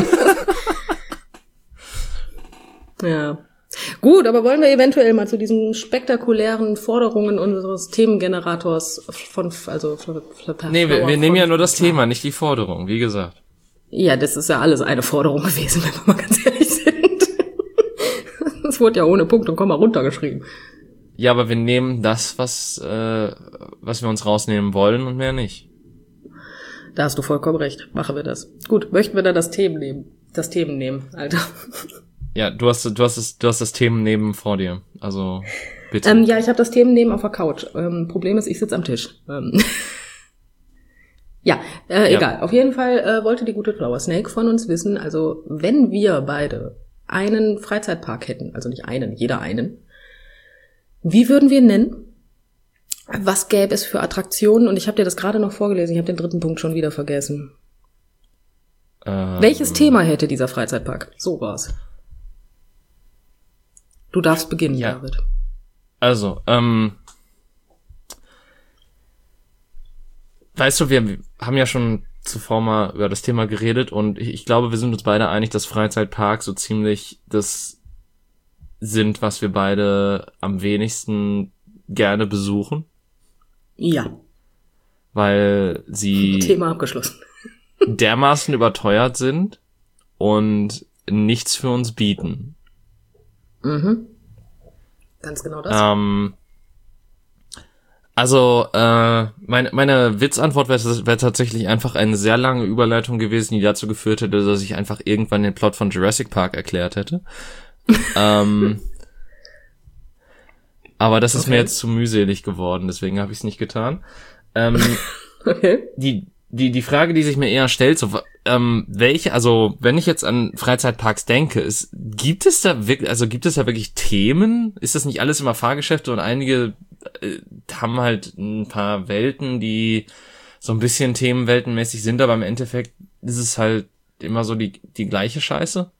Ja. Gut, aber wollen wir eventuell mal zu diesen spektakulären Forderungen unseres Themengenerators von, also, für, für Nee, wir, wir nehmen ja nur das Thema, nicht die Forderung, wie gesagt. Ja, das ist ja alles eine Forderung gewesen, wenn wir mal ganz ehrlich sind. Das wurde ja ohne Punkt und Komma runtergeschrieben. Ja, aber wir nehmen das, was, äh, was wir uns rausnehmen wollen und mehr nicht. Da hast du vollkommen recht. Machen wir das. Gut, möchten wir da das Themen nehmen? Das Themen nehmen, Alter. Ja, du hast, du hast das, du hast das Themennehmen vor dir. Also, bitte. Ähm, ja, ich habe das Themennehmen auf der Couch. Ähm, Problem ist, ich sitze am Tisch. Ähm. Ja, äh, ja, egal. Auf jeden Fall äh, wollte die gute Flower Snake von uns wissen, also wenn wir beide einen Freizeitpark hätten, also nicht einen, jeder einen, wie würden wir ihn nennen? Was gäbe es für Attraktionen? Und ich habe dir das gerade noch vorgelesen, ich habe den dritten Punkt schon wieder vergessen. Ähm, Welches Thema hätte dieser Freizeitpark? So war's. Du darfst beginnen, ja. David. Also, ähm... weißt du, wir haben ja schon zuvor mal über das Thema geredet und ich, ich glaube, wir sind uns beide einig, dass Freizeitparks so ziemlich das sind, was wir beide am wenigsten gerne besuchen. Ja. Weil sie Thema abgeschlossen. dermaßen überteuert sind und nichts für uns bieten. Mhm. Ganz genau das. Ähm, Also, äh, meine, meine Witzantwort wäre wär tatsächlich einfach eine sehr lange Überleitung gewesen, die dazu geführt hätte, dass ich einfach irgendwann den Plot von Jurassic Park erklärt hätte. ähm, aber das ist okay. Mir jetzt zu mühselig geworden, deswegen habe ich es nicht getan. Ähm, okay. Die, die, die Frage, die sich mir eher stellt, so, ähm, welche, also, wenn ich jetzt an Freizeitparks denke, ist, gibt es da wirklich, also gibt es da wirklich Themen? Ist das nicht alles immer Fahrgeschäfte und einige haben halt ein paar Welten, die so ein bisschen themenweltenmäßig sind, aber im Endeffekt ist es halt immer so die die gleiche Scheiße?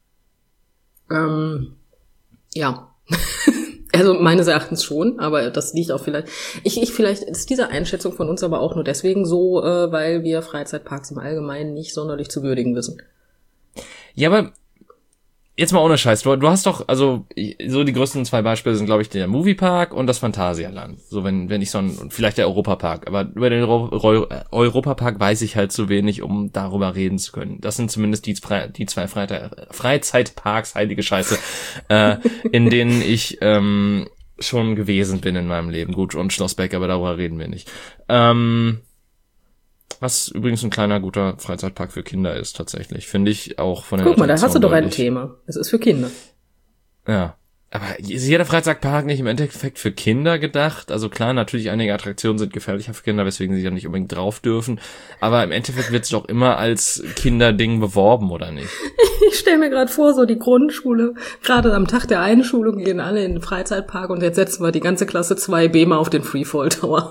Ähm, ja. Also meines Erachtens schon, aber das liegt auch vielleicht, ich, ich vielleicht ist diese Einschätzung von uns aber auch nur deswegen so, äh, weil wir Freizeitparks im Allgemeinen nicht sonderlich zu würdigen wissen. Ja, aber jetzt mal ohne Scheiß, du, du hast doch, also so die größten zwei Beispiele sind, glaube ich, der Moviepark und das Phantasialand. So, wenn wenn ich so ein, vielleicht der Europapark, aber über den Euro, Euro, Europapark weiß ich halt zu wenig, um darüber reden zu können. Das sind zumindest die, die zwei Freizeitparks, heilige Scheiße, äh, in denen ich ähm, schon gewesen bin in meinem Leben. Gut, und Schlossbeck, aber darüber reden wir nicht. Ähm, Was übrigens ein kleiner, guter Freizeitpark für Kinder ist, tatsächlich. Finde ich auch von den Guck mal, da hast du doch ein Thema. Es ist für Kinder. Ja. Aber ist jeder Freizeitpark nicht im Endeffekt für Kinder gedacht? Also klar, natürlich einige Attraktionen sind gefährlicher für Kinder, weswegen sie ja nicht unbedingt drauf dürfen. Aber im Endeffekt wird es doch immer als Kinderding beworben, oder nicht? Ich stelle mir gerade vor, so die Grundschule, gerade am Tag der Einschulung gehen alle in den Freizeitpark und jetzt setzen wir die ganze Klasse zwei B mal auf den Freefall Tower.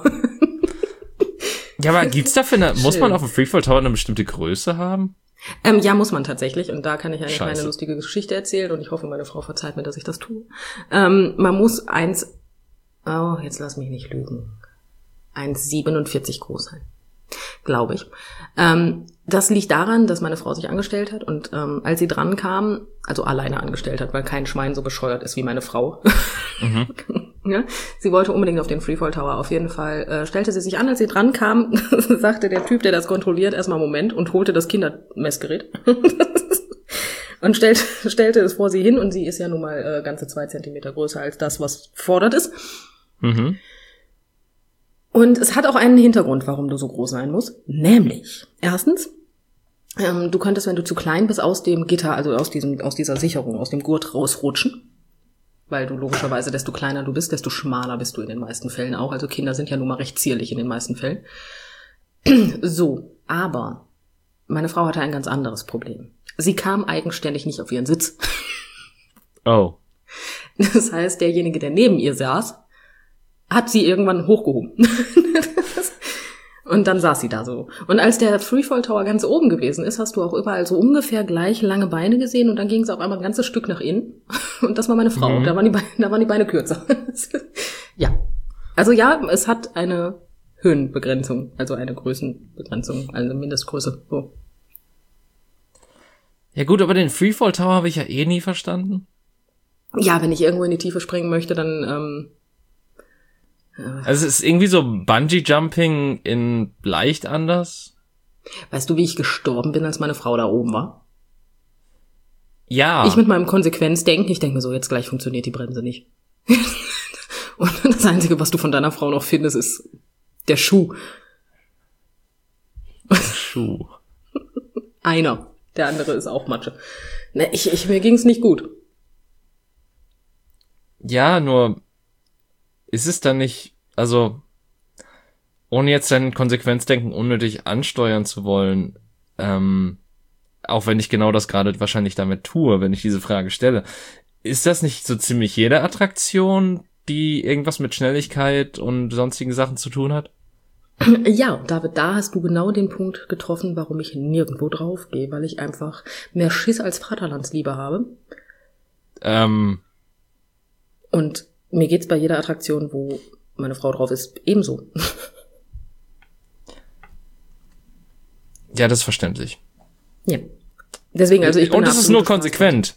Ja, aber gibt's dafür eine, muss man auf dem Freefall Tower eine bestimmte Größe haben? Ähm, ja, muss man tatsächlich. Und da kann ich eine Scheiße. kleine lustige Geschichte erzählen und ich hoffe, meine Frau verzeiht mir, dass ich das tue. Ähm, man muss eins, oh, jetzt lass mich nicht lügen, eins Komma siebenundvierzig groß sein. Glaube ich. Ähm, das liegt daran, dass meine Frau sich angestellt hat und ähm, als sie dran kam, also alleine angestellt hat, weil kein Schwein so bescheuert ist wie meine Frau. Mhm. Ja, sie wollte unbedingt auf den Freefall Tower. Auf jeden Fall äh, stellte sie sich an, als sie dran kam, sagte der Typ, der das kontrolliert, erstmal Moment und holte das Kindermessgerät und stellt, stellte es vor sie hin und sie ist ja nun mal äh, ganze zwei Zentimeter größer als das, was fordert ist. Mhm. Und es hat auch einen Hintergrund, warum du so groß sein musst. Nämlich, erstens, ähm, du könntest, wenn du zu klein bist, aus dem Gitter, also aus diesem, aus dieser Sicherung, aus dem Gurt rausrutschen. Weil du logischerweise, desto kleiner du bist, desto schmaler bist du in den meisten Fällen auch. Also Kinder sind ja nun mal recht zierlich in den meisten Fällen. So, aber meine Frau hatte ein ganz anderes Problem. Sie kam eigenständig nicht auf ihren Sitz. Oh. Das heißt, derjenige, der neben ihr saß, hat sie irgendwann hochgehoben. Und dann saß sie da so. Und als der Freefall Tower ganz oben gewesen ist, hast du auch überall so ungefähr gleich lange Beine gesehen und dann ging es auf einmal ein ganzes Stück nach innen. Und das war meine Frau. Mhm. Da waren die Beine, da waren die Beine kürzer. Ja. Also ja, es hat eine Höhenbegrenzung, also eine Größenbegrenzung, also eine Mindestgröße. So. Ja gut, aber den Freefall Tower habe ich ja eh nie verstanden. Ja, wenn ich irgendwo in die Tiefe springen möchte, dann ähm, Also es ist irgendwie so Bungee-Jumping in leicht anders. weißt du, wie ich gestorben bin, als meine Frau da oben war? Ja. Ich mit meinem Konsequenzdenken, ich denke mir so, jetzt gleich funktioniert die Bremse nicht. Und das Einzige, was du von deiner Frau noch findest, ist der Schuh. Schuh. Einer. Der andere ist auch Matsche. Ne, ich, ich, mir ging's nicht gut. Ja, nur ist es dann nicht, also ohne jetzt dein Konsequenzdenken unnötig ansteuern zu wollen, ähm, auch wenn ich genau das gerade wahrscheinlich damit tue, wenn ich diese Frage stelle, ist das nicht so ziemlich jede Attraktion, die irgendwas mit Schnelligkeit und sonstigen Sachen zu tun hat? Ja, David, da hast du genau den Punkt getroffen, warum ich nirgendwo drauf gehe, weil ich einfach mehr Schiss als Vaterlandsliebe habe. Ähm, Und mir geht's bei jeder Attraktion, wo meine Frau drauf ist, ebenso. ja, das ist verständlich. Ja. Deswegen, also ich bin Und es ist nur konsequent.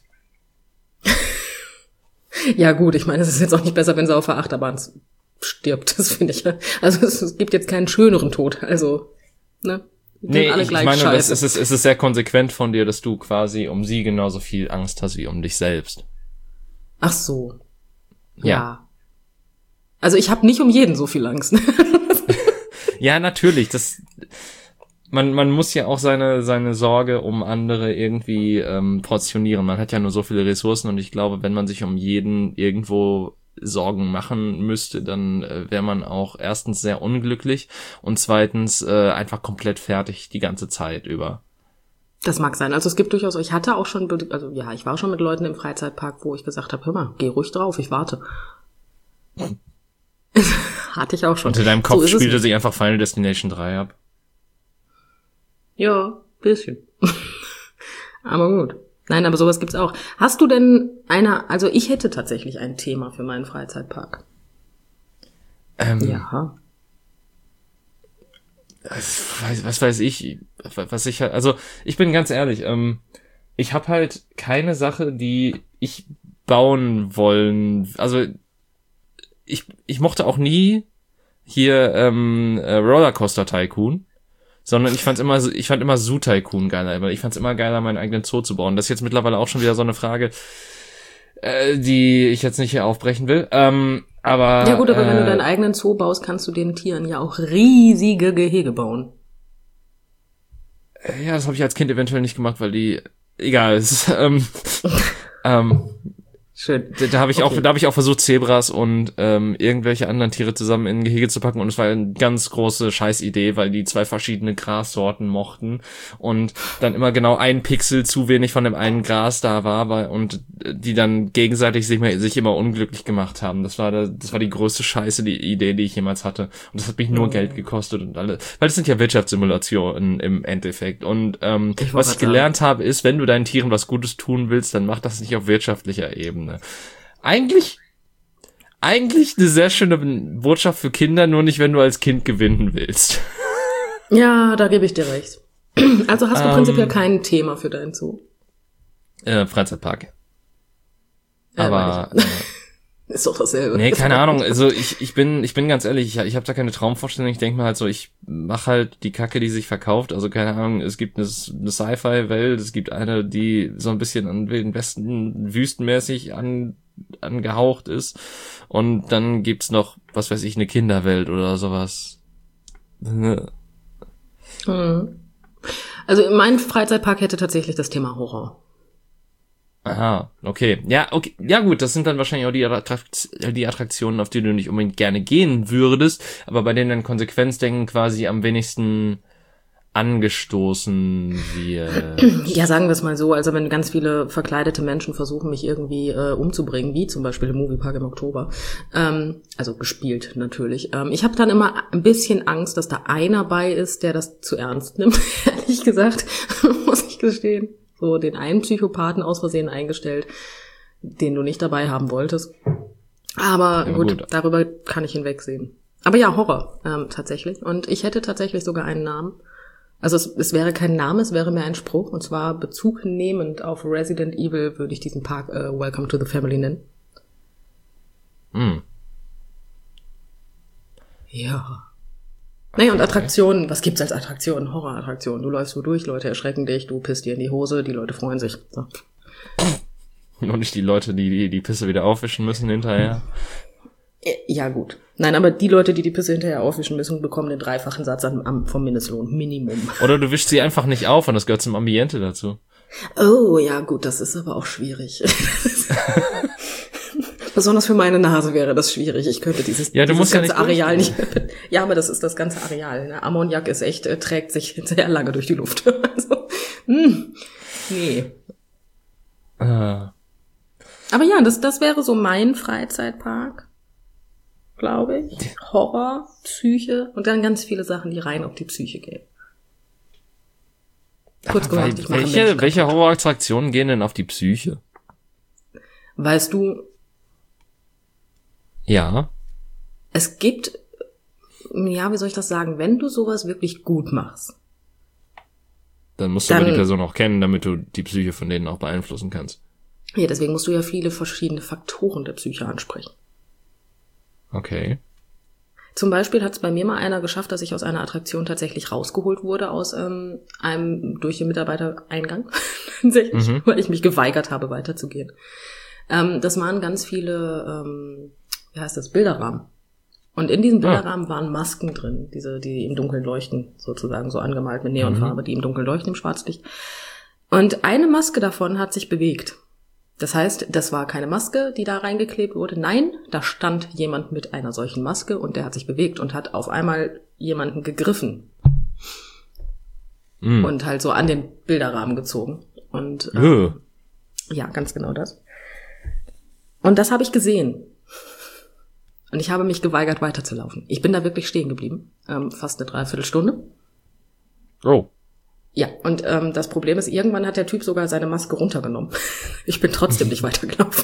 Ja gut, ich meine, es ist jetzt auch nicht besser, wenn sie auf der Achterbahn stirbt, das finde ich. Also es, es gibt jetzt keinen schöneren Tod, also, ne? Die Nee, sind alle ich, ich gleich meine, das scheiße. ist, es ist sehr konsequent von dir, dass du quasi um sie genauso viel Angst hast wie um dich selbst. Ach so. Ja. Ja. Also ich habe nicht um jeden so viel Angst. Ja, natürlich, das man man muss ja auch seine seine Sorge um andere irgendwie ähm, portionieren. Man hat ja nur so viele Ressourcen und ich glaube, wenn man sich um jeden irgendwo Sorgen machen müsste, dann äh, wäre man auch erstens sehr unglücklich und zweitens äh, einfach komplett fertig die ganze Zeit über. Das mag sein. Also es gibt durchaus, ich hatte auch schon, also ja, ich war schon mit Leuten im Freizeitpark, wo ich gesagt habe, hör mal, geh ruhig drauf, ich warte. Hatte ich auch schon. Unter deinem Kopf So ist es spielte nicht. sich einfach Final Destination drei ab. Ja, bisschen. Aber gut. Nein, aber sowas gibt's auch. Hast du denn einer, also ich hätte tatsächlich ein Thema für meinen Freizeitpark. Ähm, Ja. Was, was weiß ich, was ich halt, also ich bin ganz ehrlich, ähm, ich habe halt keine Sache, die ich bauen wollen, also ich ich mochte auch nie hier ähm, äh, Rollercoaster Tycoon, sondern ich fand's immer, ich fand immer Zoo Tycoon geiler, weil ich fand's immer geiler, meinen eigenen Zoo zu bauen. Das ist jetzt mittlerweile auch schon wieder so eine Frage, äh, die ich jetzt nicht hier aufbrechen will. Ähm, aber Ja gut, aber äh, wenn du deinen eigenen Zoo baust, kannst du den Tieren ja auch riesige Gehege bauen. ja, das habe ich als Kind eventuell nicht gemacht, weil die, egal, es ist, ähm, ähm, Schön. Da, da habe ich Okay. auch, da habe ich auch versucht, Zebras und ähm, irgendwelche anderen Tiere zusammen in ein Gehege zu packen und es war eine ganz große Scheißidee, weil die zwei verschiedene Grassorten mochten und dann immer genau ein Pixel zu wenig von dem einen Gras da war, weil, und die dann gegenseitig sich, mal, sich immer unglücklich gemacht haben. Das war das, das war die größte Scheiße, die Idee, die ich jemals hatte. Und das hat mich nur Oh. Geld gekostet und alle, weil das sind ja Wirtschaftssimulationen im Endeffekt. Und ähm, Ich wollte was ich grad gelernt habe, ist, wenn du deinen Tieren was Gutes tun willst, dann mach das nicht auf wirtschaftlicher Ebene. Eigentlich, eigentlich eine sehr schöne Botschaft für Kinder, nur nicht, wenn du als Kind gewinnen willst. Ja, da gebe ich dir recht. Also hast du Ähm, prinzipiell kein Thema für deinen Zoo. Äh, Freizeitpark. Äh, Aber meine ich. Ist doch dasselbe. nee, keine Ahnung. Also ich ich bin ich bin ganz ehrlich, ich, ich habe da keine Traumvorstellung. Ich denke mir halt so, ich mache halt die Kacke, die sich verkauft. Also keine Ahnung, es gibt eine, eine Sci-Fi-Welt, es gibt eine, die so ein bisschen an Wilden Westen wüstenmäßig an angehaucht ist. Und dann gibt's noch, was weiß ich, eine Kinderwelt oder sowas. Hm. Also mein Freizeitpark hätte tatsächlich das Thema Horror. Aha, okay. Ja, okay. Ja gut, das sind dann wahrscheinlich auch die, Attrakt die Attraktionen, auf die du nicht unbedingt gerne gehen würdest, aber bei denen dein Konsequenzdenken quasi am wenigsten angestoßen wird. Ja, sagen wir es mal so, also wenn ganz viele verkleidete Menschen versuchen, mich irgendwie äh, umzubringen, wie zum Beispiel im Moviepark im Oktober, ähm, also gespielt natürlich. Ähm, ich habe dann immer ein bisschen Angst, dass da einer bei ist, der das zu ernst nimmt, ehrlich gesagt, muss ich gestehen. So den einen Psychopathen aus Versehen eingestellt, den du nicht dabei haben wolltest. Aber Ja, gut, gut. darüber kann ich hinwegsehen. Aber ja, Horror ähm, tatsächlich. Und ich hätte tatsächlich sogar einen Namen. Also es, es wäre kein Name, es wäre mehr ein Spruch. Und zwar Bezug nehmend auf Resident Evil würde ich diesen Park äh, Welcome to the Family nennen. Hm. Ja. Naja, und Attraktionen, was gibt's als Attraktionen? Horrorattraktionen. Du läufst so durch, Leute erschrecken dich, du pisst dir in die Hose, die Leute freuen sich. So. Und nicht die Leute, die, die die Pisse wieder aufwischen müssen hinterher. Ja, gut. Nein, aber die Leute, die die Pisse hinterher aufwischen müssen, bekommen den dreifachen Satz am, am, vom Mindestlohn. Minimum. Oder du wischst sie einfach nicht auf und das gehört zum Ambiente dazu. Oh, ja, gut, das ist aber auch schwierig. Besonders für meine Nase wäre das schwierig. Ich könnte dieses, ja, du dieses musst ganze ja nicht Areal nicht. Ja, aber das ist das ganze Areal. Ne? Ammoniak ist echt, äh, trägt sich sehr lange durch die Luft. Also, hm, nee. Ah. Aber ja, das, das wäre so mein Freizeitpark, glaube ich. Horror, Psyche und dann ganz viele Sachen, die rein auf die Psyche gehen. Kurz gesagt, ich mache welche, Menschen welche Horrorattraktionen gehen denn auf die Psyche? Weißt du, Ja. es gibt, ja, wie soll ich das sagen, wenn du sowas wirklich gut machst. Dann musst du Dann- aber die Person auch kennen, damit du die Psyche von denen auch beeinflussen kannst. Ja, deswegen musst du ja viele verschiedene Faktoren der Psyche ansprechen. Okay. Zum Beispiel hat es bei mir mal einer geschafft, dass ich aus einer Attraktion tatsächlich rausgeholt wurde aus ähm, einem durch den Mitarbeitereingang, tatsächlich, Mhm. weil ich mich geweigert habe, weiterzugehen. Ähm, das waren ganz viele, ähm, wie heißt das, Bilderrahmen. Und in diesen Bilderrahmen waren Masken drin, diese, die im Dunkeln leuchten, sozusagen so angemalt mit Neonfarbe, die im Dunkeln leuchten, im Schwarzlicht. Und eine Maske davon hat sich bewegt. Das heißt, das war keine Maske, die da reingeklebt wurde. Nein, da stand jemand mit einer solchen Maske und der hat sich bewegt und hat auf einmal jemanden gegriffen Mhm. und halt so an den Bilderrahmen gezogen. Und Äh. ähm, ja, ganz genau das. Und das habe ich gesehen. Und ich habe mich geweigert, weiterzulaufen. Ich bin da wirklich stehen geblieben. Ähm, fast eine Dreiviertelstunde. Oh. Ja, und ähm, das Problem ist, irgendwann hat der Typ sogar seine Maske runtergenommen. Ich bin trotzdem nicht weitergelaufen.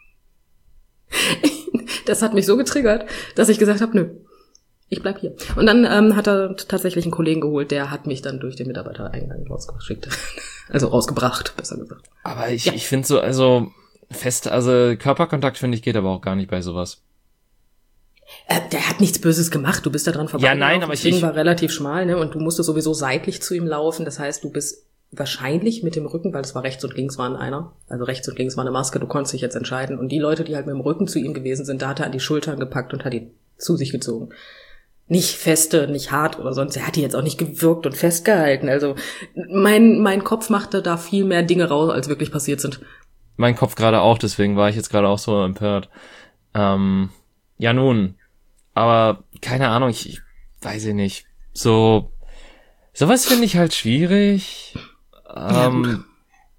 Das hat mich so getriggert, dass ich gesagt habe, nö, ich bleib hier. Und dann ähm, hat er tatsächlich einen Kollegen geholt, der hat mich dann durch den Mitarbeitereingang rausgeschickt. Also rausgebracht, besser gesagt. Aber ich, Ja. ich finde so, also fest, also Körperkontakt finde ich geht aber auch gar nicht bei sowas. Äh, der hat nichts Böses gemacht, du bist da dran vorbei. Ja, nein, aber das ich- Ding war relativ schmal, ne? Und du musstest sowieso seitlich zu ihm laufen. Das heißt, du bist wahrscheinlich mit dem Rücken, weil es war rechts und links waren einer. Also rechts und links war eine Maske, du konntest dich jetzt entscheiden. Und die Leute, die halt mit dem Rücken zu ihm gewesen sind, da hat er an die Schultern gepackt und hat ihn zu sich gezogen. Nicht feste, nicht hart oder sonst. Er hat die jetzt auch nicht gewürgt und festgehalten. Also mein, mein Kopf machte da viel mehr Dinge raus, als wirklich passiert sind. Mein Kopf gerade auch, deswegen war ich jetzt gerade auch so empört. Ähm, ja nun, aber keine Ahnung, ich, ich weiß ich nicht. So, sowas finde ich halt schwierig. Ja, Ähm, gut.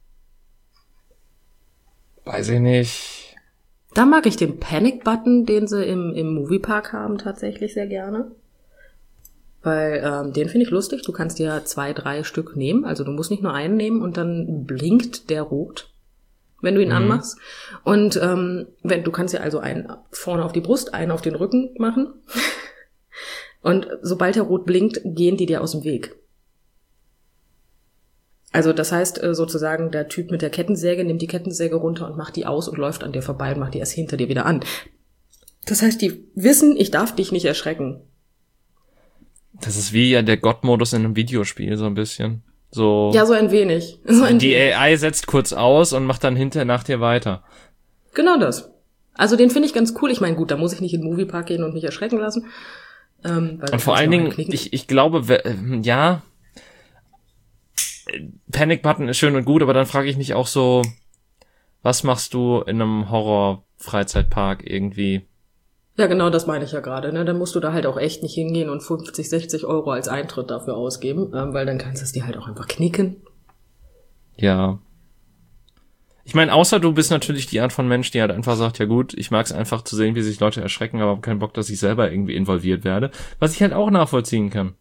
weiß ich nicht. Da mag ich den Panic-Button, den sie im, im Moviepark haben, tatsächlich sehr gerne. Weil ähm, den finde ich lustig. Du kannst dir zwei, drei Stück nehmen. Also du musst nicht nur einen nehmen und dann blinkt der rot, wenn du ihn Mhm. anmachst. Und ähm, wenn du kannst dir also einen vorne auf die Brust, einen auf den Rücken machen. Und sobald der rot blinkt, gehen die dir aus dem Weg. Also das heißt äh, sozusagen, der Typ mit der Kettensäge nimmt die Kettensäge runter und macht die aus und läuft an dir vorbei und macht die erst hinter dir wieder an. Das heißt, die wissen, ich darf dich nicht erschrecken. Das ist wie ja der Gott-Modus in einem Videospiel, so ein bisschen. So, Ja, so ein wenig. So ein die wenig. A I setzt kurz aus und macht dann hinter nach dir weiter. Genau das. Also den finde ich ganz cool. Ich meine, gut, da muss ich nicht in den Moviepark gehen und mich erschrecken lassen. Ähm, weil da Und vor kann ich allen mir Dingen, auch einknicken. ich, ich glaube, we- ähm, ja, Panic Button ist schön und gut, aber dann frage ich mich auch so, was machst du in einem Horror-Freizeitpark irgendwie? Ja, genau, das meine ich ja gerade. Ne? Dann musst du da halt auch echt nicht hingehen und fünfzig, sechzig Euro als Eintritt dafür ausgeben, ähm, weil dann kannst du es dir halt auch einfach knicken. Ja. Ich meine, außer du bist natürlich die Art von Mensch, die halt einfach sagt, ja gut, ich mag es einfach zu sehen, wie sich Leute erschrecken, aber habe keinen Bock, dass ich selber irgendwie involviert werde. Was ich halt auch nachvollziehen kann.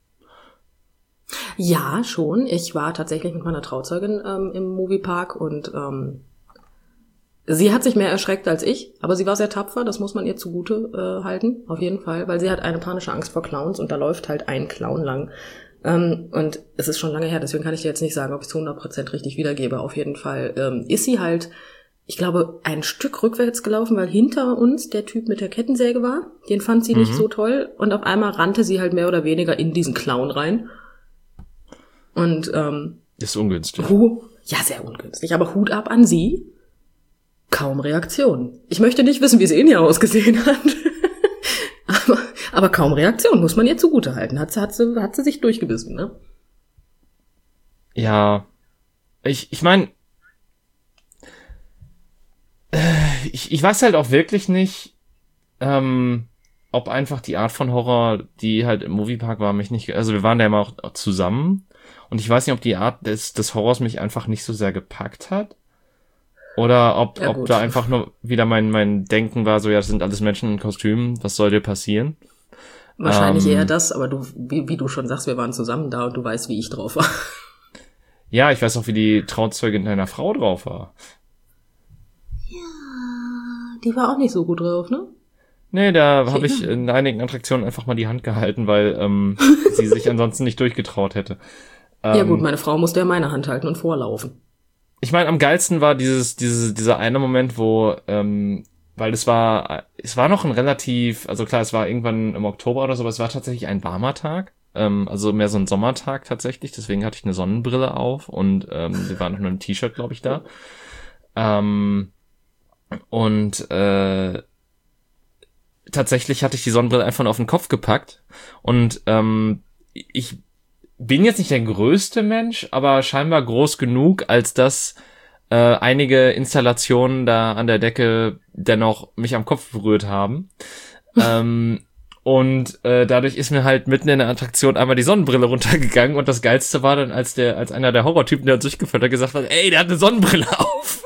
Ja, schon. Ich war tatsächlich mit meiner Trauzeugin ähm, im Moviepark und ähm, Sie hat sich mehr erschreckt als ich, aber sie war sehr tapfer, das muss man ihr zugute äh, halten, auf jeden Fall, weil sie hat eine panische Angst vor Clowns und da läuft halt ein Clown lang. Ähm, und es ist schon lange her, deswegen kann ich dir jetzt nicht sagen, ob ich es zu hundert Prozent richtig wiedergebe. Auf jeden Fall ähm, ist sie halt, ich glaube, ein Stück rückwärts gelaufen, weil hinter uns der Typ mit der Kettensäge war. Den fand sie mhm. nicht so toll und auf einmal rannte sie halt mehr oder weniger in diesen Clown rein. Und ähm, ist ungünstig. Hu- ja, sehr ungünstig, aber Hut ab an sie. Kaum Reaktion. Ich möchte nicht wissen, wie es in ihr ausgesehen hat. aber, aber kaum Reaktion, muss man ihr zugutehalten. Hat sie, hat sie, hat sie sich durchgebissen, ne? Ja. Ich, ich meine, äh, ich, ich weiß halt auch wirklich nicht, ähm, ob einfach die Art von Horror, die halt im Moviepark war, mich nicht, also wir waren da immer auch, auch zusammen und ich weiß nicht, ob die Art des, des Horrors mich einfach nicht so sehr gepackt hat. Oder ob, ja, ob da einfach nur wieder mein, mein Denken war, so, ja, das sind alles Menschen in Kostümen, was soll dir passieren? Wahrscheinlich ähm, eher das, aber du, wie, wie du schon sagst, wir waren zusammen da und du weißt, wie ich drauf war. Ja, ich weiß auch, wie die Trauzeugin deiner Frau drauf war. Ja, die war auch nicht so gut drauf, ne? Nee, da okay. habe ich in einigen Attraktionen einfach mal die Hand gehalten, weil ähm, sie sich ansonsten nicht durchgetraut hätte. Ähm, ja gut, meine Frau musste ja meine Hand halten und vorlaufen. Ich meine, am geilsten war dieses, dieses, dieser eine Moment, wo, ähm, weil es war, es war noch ein relativ, also klar, es war irgendwann im Oktober oder so, aber es war tatsächlich ein warmer Tag, ähm, also mehr so ein Sommertag tatsächlich, deswegen hatte ich eine Sonnenbrille auf und ähm, wir waren noch nur im T-Shirt, glaube ich, da. Ähm, und äh, tatsächlich hatte ich die Sonnenbrille einfach nur auf den Kopf gepackt und ähm, ich bin jetzt nicht der größte Mensch, aber scheinbar groß genug, als dass äh, einige Installationen da an der Decke dennoch mich am Kopf berührt haben. ähm, und äh, dadurch ist mir halt mitten in der Attraktion einmal die Sonnenbrille runtergegangen und das Geilste war dann, als der, als einer der Horrortypen, der uns durchgeführt hat, gesagt hat, ey, der hat eine Sonnenbrille auf.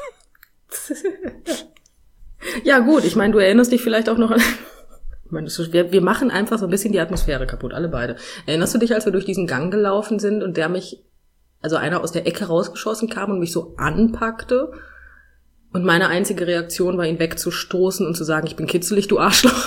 Ja gut, ich meine, du erinnerst dich vielleicht auch noch an... Ich meine, wir, wir machen einfach so ein bisschen die Atmosphäre kaputt, alle beide. Erinnerst du dich, als wir durch diesen Gang gelaufen sind und der mich, also einer aus der Ecke rausgeschossen kam und mich so anpackte und meine einzige Reaktion war, ihn wegzustoßen und zu sagen, ich bin kitzelig, du Arschloch.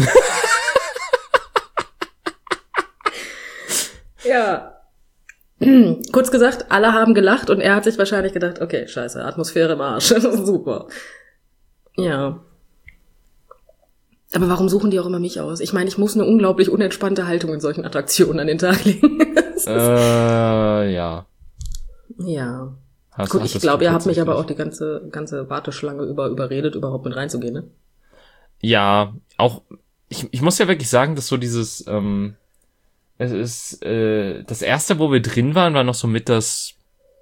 Ja. Kurz gesagt, alle haben gelacht und er hat sich wahrscheinlich gedacht, okay, scheiße, Atmosphäre im Arsch, super. Ja. Aber warum suchen die auch immer mich aus? Ich meine, ich muss eine unglaublich unentspannte Haltung in solchen Attraktionen an den Tag legen. äh, ja. Ja. Hast, Gut, hast ich glaube, ihr habt mich aber auch die ganze ganze Warteschlange über überredet, überhaupt mit reinzugehen, ne? Ja, auch, ich, ich muss ja wirklich sagen, dass so dieses, ähm, es ist, äh, das erste, wo wir drin waren, war noch so mit das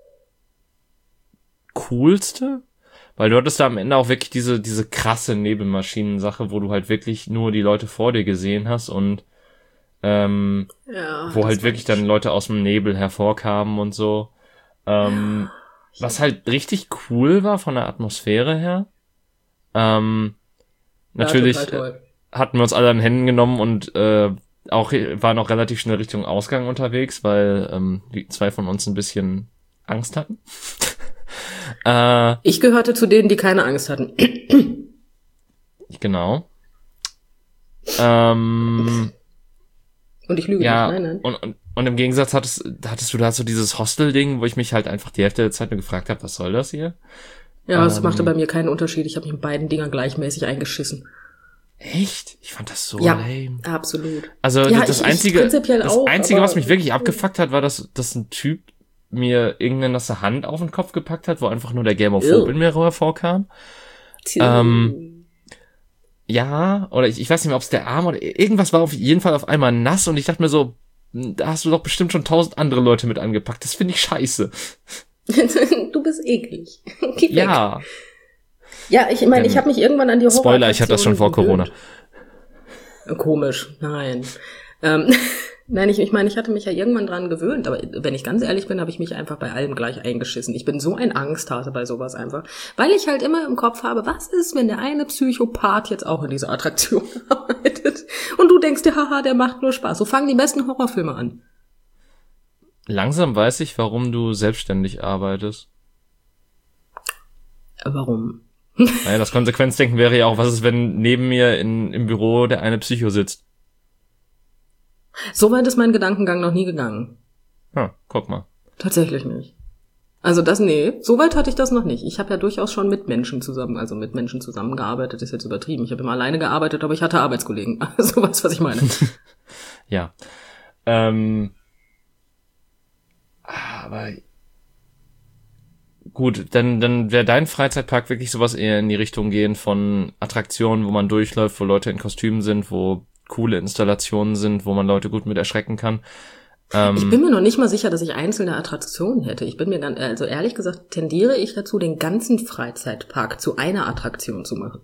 Coolste. Weil du hattest da am Ende auch wirklich diese diese krasse Nebelmaschinen-Sache, wo du halt wirklich nur die Leute vor dir gesehen hast und ähm, ja, wo halt wirklich dann Leute aus dem Nebel hervorkamen und so. Ähm, ja, was halt richtig cool war von der Atmosphäre her. Ähm, ja, natürlich hatten wir uns alle an Händen genommen und äh, auch waren auch relativ schnell Richtung Ausgang unterwegs, weil ähm, die zwei von uns ein bisschen Angst hatten. Äh, ich gehörte zu denen, die keine Angst hatten. Genau. Ähm, und ich lüge ja, nicht, nein, nein. Und, und, und im Gegensatz hattest, hattest du da so dieses Hostel-Ding, wo ich mich halt einfach die Hälfte der Zeit nur gefragt habe, was soll das hier? Ja, es ähm, machte bei mir keinen Unterschied. Ich habe mich in beiden Dingern gleichmäßig eingeschissen. Echt? Ich fand das so ja, lame. Absolut. Also ja, das ich, einzige, ich das auch, einzige, was mich wirklich abgefuckt hat, war, dass, dass ein Typ mir irgendeine nasse Hand auf den Kopf gepackt hat, wo einfach nur der Germophob in mir hervorkam. Ähm, ja, oder ich, ich weiß nicht mehr, ob es der Arm oder irgendwas war auf jeden Fall auf einmal nass und ich dachte mir so, da hast du doch bestimmt schon tausend andere Leute mit angepackt. Das finde ich scheiße. Du bist eklig. Geh ja. Weg. Ja, ich meine, ich habe mich irgendwann an die Horror Spoiler, ich hatte das schon vor Corona. Komisch, nein. Ähm, nein, ich, ich meine, ich hatte mich ja irgendwann dran gewöhnt, aber wenn ich ganz ehrlich bin, habe ich mich einfach bei allem gleich eingeschissen. Ich bin so ein Angsthase bei sowas einfach, weil ich halt immer im Kopf habe, was ist, wenn der eine Psychopath jetzt auch in dieser Attraktion arbeitet und du denkst dir, haha, der macht nur Spaß. So fangen die besten Horrorfilme an. Langsam weiß ich, warum du selbstständig arbeitest. Warum? Naja, das Konsequenzdenken wäre ja auch, was ist, wenn neben mir in, im Büro der eine Psycho sitzt? So weit ist mein Gedankengang noch nie gegangen. Ja, guck mal. Tatsächlich nicht. Also das, nee, so weit hatte ich das noch nicht. Ich habe ja durchaus schon mit Menschen zusammen, also mit Menschen zusammengearbeitet, ist jetzt übertrieben. Ich habe immer alleine gearbeitet, aber ich hatte Arbeitskollegen. So weißt was ich meine. Ja. Ähm, aber gut, dann, dann wäre dein Freizeitpark wirklich sowas eher in die Richtung gehen von Attraktionen, wo man durchläuft, wo Leute in Kostümen sind, wo coole Installationen sind, wo man Leute gut mit erschrecken kann. Ähm, ich bin mir noch nicht mal sicher, dass ich einzelne Attraktionen hätte. Ich bin mir ganz, also ehrlich gesagt, tendiere ich dazu, den ganzen Freizeitpark zu einer Attraktion zu machen.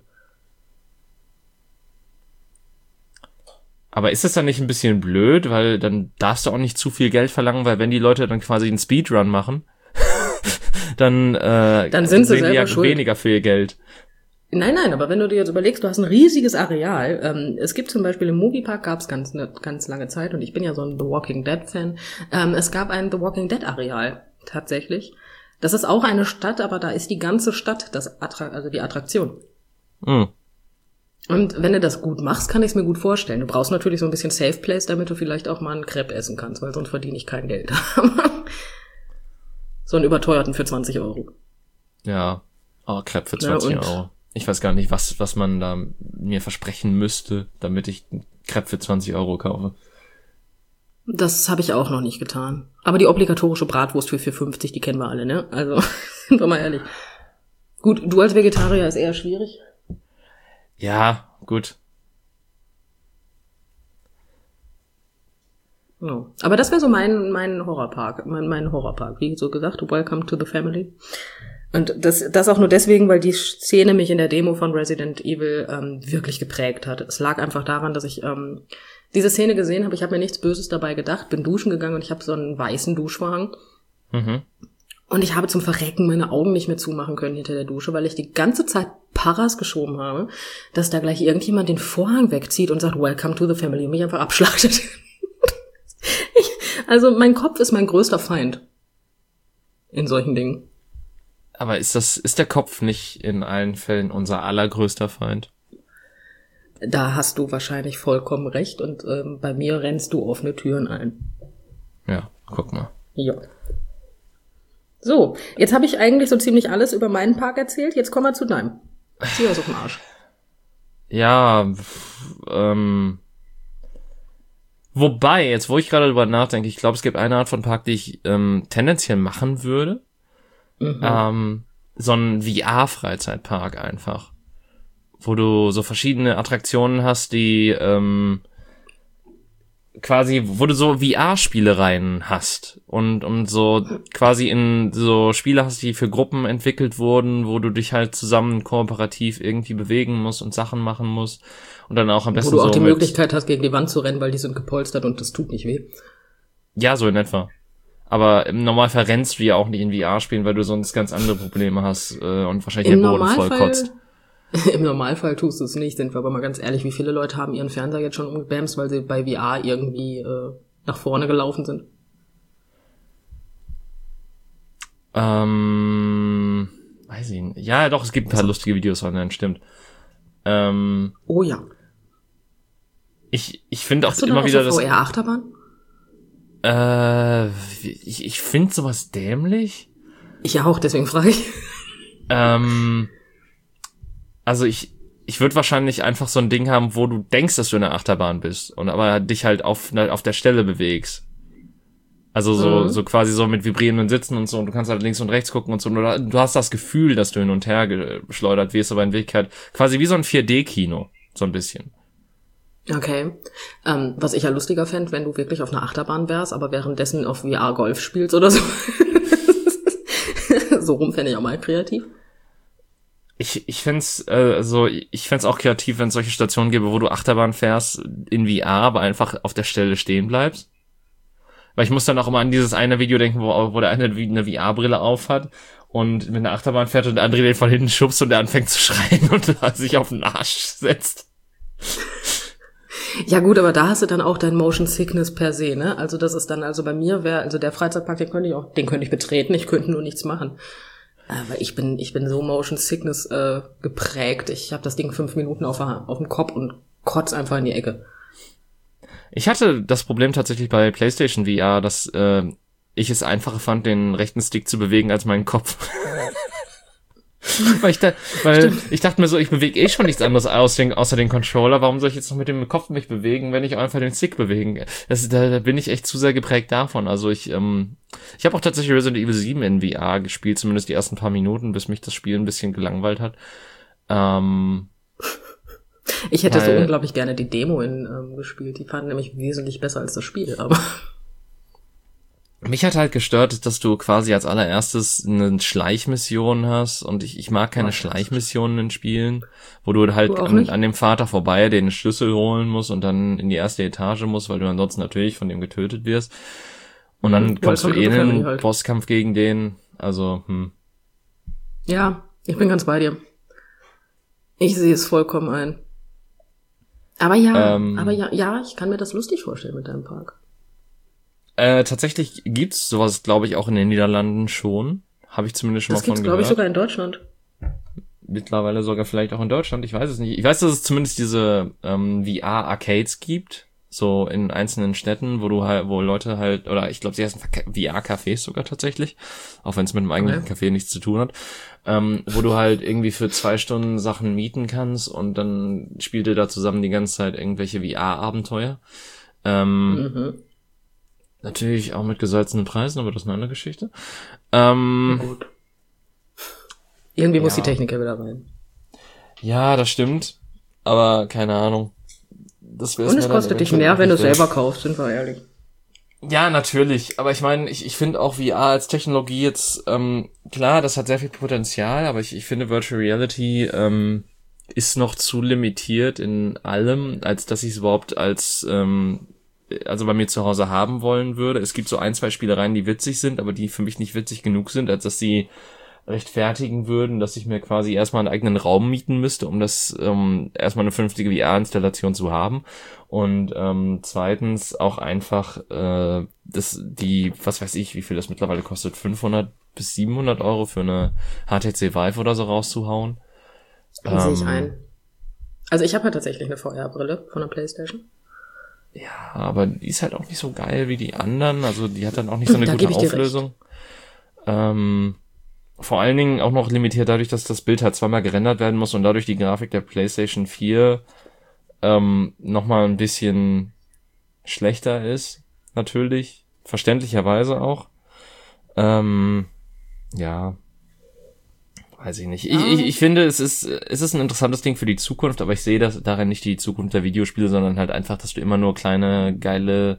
Aber ist das dann nicht ein bisschen blöd, weil dann darfst du auch nicht zu viel Geld verlangen, weil wenn die Leute dann quasi einen Speedrun machen, dann, äh, dann sind sie sehen die ja schuld. weniger viel Geld. Nein, nein, aber wenn du dir jetzt überlegst, du hast ein riesiges Areal. Ähm, es gibt zum Beispiel im Moviepark, gab es ganz, ne, ganz lange Zeit, und ich bin ja so ein The Walking Dead Fan, ähm, es gab ein The Walking Dead Areal, tatsächlich. Das ist auch eine Stadt, aber da ist die ganze Stadt, das Attra- also die Attraktion. Mhm. Und wenn du das gut machst, kann ich es mir gut vorstellen. Du brauchst natürlich so ein bisschen Safe Place, damit du vielleicht auch mal einen Crepe essen kannst, weil sonst verdiene ich kein Geld. So einen überteuerten für zwanzig Euro. Ja, aber Crepe für zwanzig ja, Euro. Ich weiß gar nicht, was was man da mir versprechen müsste, damit ich einen Crepe für zwanzig Euro kaufe. Das habe ich auch noch nicht getan. Aber die obligatorische Bratwurst für vier fünfzig, die kennen wir alle, ne? Also, sind wir mal ehrlich. Gut, du als Vegetarier ist eher schwierig. Ja, gut. Ja. Aber das wäre so mein mein Horrorpark, mein, mein Horrorpark. Wie so gesagt, Welcome to the Family. Und das, das auch nur deswegen, weil die Szene mich in der Demo von Resident Evil ähm, wirklich geprägt hat. Es lag einfach daran, dass ich ähm, diese Szene gesehen habe. Ich habe mir nichts Böses dabei gedacht, bin duschen gegangen und ich habe so einen weißen Duschvorhang. Mhm. Und ich habe zum Verrecken meine Augen nicht mehr zumachen können hinter der Dusche, weil ich die ganze Zeit Paras geschoben habe, dass da gleich irgendjemand den Vorhang wegzieht und sagt, Welcome to the Family, und mich einfach abschlachtet. ich, also mein Kopf ist mein größter Feind in solchen Dingen. Aber ist das, ist der Kopf nicht in allen Fällen unser allergrößter Feind? Da hast du wahrscheinlich vollkommen recht, und ähm, bei mir rennst du offene Türen ein. Ja, guck mal. Ja. So, jetzt habe ich eigentlich so ziemlich alles über meinen Park erzählt, jetzt kommen wir zu deinem. Zieh was auf den Arsch. Ja, ähm, wobei, jetzt wo ich gerade drüber nachdenke, ich glaube, es gibt eine Art von Park, die ich ähm, tendenziell machen würde. Mhm. Ähm, so ein V R-Freizeitpark einfach. Wo du so verschiedene Attraktionen hast, die ähm, quasi, wo du so V R-Spielereien hast und und so quasi in so Spiele hast, die für Gruppen entwickelt wurden, wo du dich halt zusammen kooperativ irgendwie bewegen musst und Sachen machen musst und dann auch am besten so wo du auch so die mit, Möglichkeit hast, gegen die Wand zu rennen, weil die sind gepolstert und das tut nicht weh. Ja, so in etwa. Aber im Normalfall rennst du ja auch nicht in V R-Spielen, weil du sonst ganz andere Probleme hast äh, und wahrscheinlich Im der Boden Normalfall, voll kotzt. Im Normalfall tust du es nicht, sind wir aber mal ganz ehrlich, wie viele Leute haben ihren Fernseher jetzt schon umgebämst, weil sie bei V R irgendwie äh, nach vorne gelaufen sind? Ähm, weiß ich nicht. Ja, doch, es gibt ein paar lustige Videos online, stimmt. Ähm, oh ja. Ich, ich finde auch Hast du immer noch wieder so das... V R-Achterbahn? Äh, ich, ich finde sowas dämlich. Ich auch, deswegen frage ich. Ähm, also ich, ich würde wahrscheinlich einfach so ein Ding haben, wo du denkst, dass du in der Achterbahn bist und aber dich halt auf, auf der Stelle bewegst. Also so, mhm. so quasi so mit vibrierenden Sitzen und so, und du kannst halt links und rechts gucken und so, und du hast das Gefühl, dass du hin und her geschleudert wirst, aber in Wirklichkeit quasi wie so ein vier D-Kino, so ein bisschen. Okay. Ähm, was ich ja lustiger fände, wenn du wirklich auf einer Achterbahn wärst, aber währenddessen auf V R Golf spielst oder so. So rum fände ich auch mal kreativ. Ich, ich fänd's, äh, also, ich fänd's auch kreativ, wenn es solche Stationen gäbe, wo du Achterbahn fährst in V R, aber einfach auf der Stelle stehen bleibst. Weil ich muss dann auch immer an dieses eine Video denken, wo, wo der eine eine V R-Brille auf hat und mit einer Achterbahn fährt und der andere den von hinten schubst und der anfängt zu schreien und sich auf den Arsch setzt. Ja gut, aber da hast du dann auch dein Motion Sickness per se, ne? Also das ist dann, also bei mir wäre, also der Freizeitpark, den könnte ich auch, den könnte ich betreten, ich könnte nur nichts machen. Aber ich bin, ich bin so Motion Sickness äh, geprägt. Ich habe das Ding fünf Minuten auf, auf dem Kopf und kotz einfach in die Ecke. Ich hatte das Problem tatsächlich bei PlayStation V R, dass äh, ich es einfacher fand, den rechten Stick zu bewegen als meinen Kopf. weil ich, da, weil ich dachte mir so, ich bewege eh schon nichts anderes aus den, außer den Controller. Warum soll ich jetzt noch mit dem Kopf mich bewegen, wenn ich einfach den Stick bewegen? Das, da, da bin ich echt zu sehr geprägt davon. Also ich, ähm, ich habe auch tatsächlich Resident Evil sieben in V R gespielt, zumindest die ersten paar Minuten, bis mich das Spiel ein bisschen gelangweilt hat. Ähm, ich hätte weil, so unglaublich gerne die Demo in, ähm, gespielt. Die fanden nämlich wesentlich besser als das Spiel, aber mich hat halt gestört, dass du quasi als allererstes eine Schleichmission hast und ich, ich mag keine Schleichmissionen in Spielen, wo du halt Du auch an, nicht? an dem Vater vorbei den Schlüssel holen musst und dann in die erste Etage musst, weil du ansonsten natürlich von dem getötet wirst. Und dann Mhm, kommst du Welcome eh to in the Family einen halt. Bosskampf gegen den. Also, hm. ja, ich bin ganz bei dir. Ich sehe es vollkommen ein. Aber ja, Ähm, aber ja, ja, ich kann mir das lustig vorstellen mit deinem Park. Äh, tatsächlich gibt's sowas, glaube ich, auch in den Niederlanden schon. Habe ich zumindest schon Das mal gibt's, von glaube ich, gehört. sogar in Deutschland. Mittlerweile sogar vielleicht auch in Deutschland, ich weiß es nicht. Ich weiß, dass es zumindest diese ähm, V R-Arcades gibt, so in einzelnen Städten, wo du halt, wo Leute halt, oder ich glaube, sie heißen V R-Cafés sogar tatsächlich, auch wenn es mit dem eigentlichen Okay. Café nichts zu tun hat, ähm, wo du halt irgendwie für zwei Stunden Sachen mieten kannst und dann spielt ihr da zusammen die ganze Zeit irgendwelche V R-Abenteuer. Ähm, Mhm. Natürlich auch mit gesalzenen Preisen, aber das ist eine andere Geschichte. Ähm, Na gut. Irgendwie muss ja. die Technik ja wieder rein. Ja, das stimmt. Aber keine Ahnung. Das wär's Und mir es dann kostet dich eventuell mehr, auch wenn du nicht es wert. selber kaufst, sind wir ehrlich. Ja, natürlich. Aber ich meine, ich, ich finde auch V R als Technologie jetzt, ähm, klar, das hat sehr viel Potenzial, aber ich, ich finde Virtual Reality ähm, ist noch zu limitiert in allem, als dass ich es überhaupt als, ähm, also bei mir zu Hause haben wollen würde. Es gibt so ein, zwei Spielereien, die witzig sind, aber die für mich nicht witzig genug sind, als dass sie rechtfertigen würden, dass ich mir quasi erstmal einen eigenen Raum mieten müsste, um das ähm, erstmal eine vernünftige V R-Installation zu haben. Und ähm, zweitens auch einfach äh, das die, was weiß ich, wie viel das mittlerweile kostet, fünfhundert bis siebenhundert Euro für eine H T C Vive oder so rauszuhauen. Ähm, sehe ich Ähm, ein. Also ich habe ja tatsächlich eine V R-Brille von der PlayStation. Ja, aber die ist halt auch nicht so geil wie die anderen. Also die hat dann auch nicht so eine Da gute gebe ich dir Auflösung. Ähm, vor allen Dingen auch noch limitiert dadurch, dass das Bild halt zweimal gerendert werden muss und dadurch die Grafik der PlayStation vier ähm, nochmal ein bisschen schlechter ist. Natürlich. Verständlicherweise auch. Ähm, ja. Weiß ich nicht. Ich, ich, ich finde, es ist, es ist ein interessantes Ding für die Zukunft, aber ich sehe das darin nicht die Zukunft der Videospiele, sondern halt einfach, dass du immer nur kleine, geile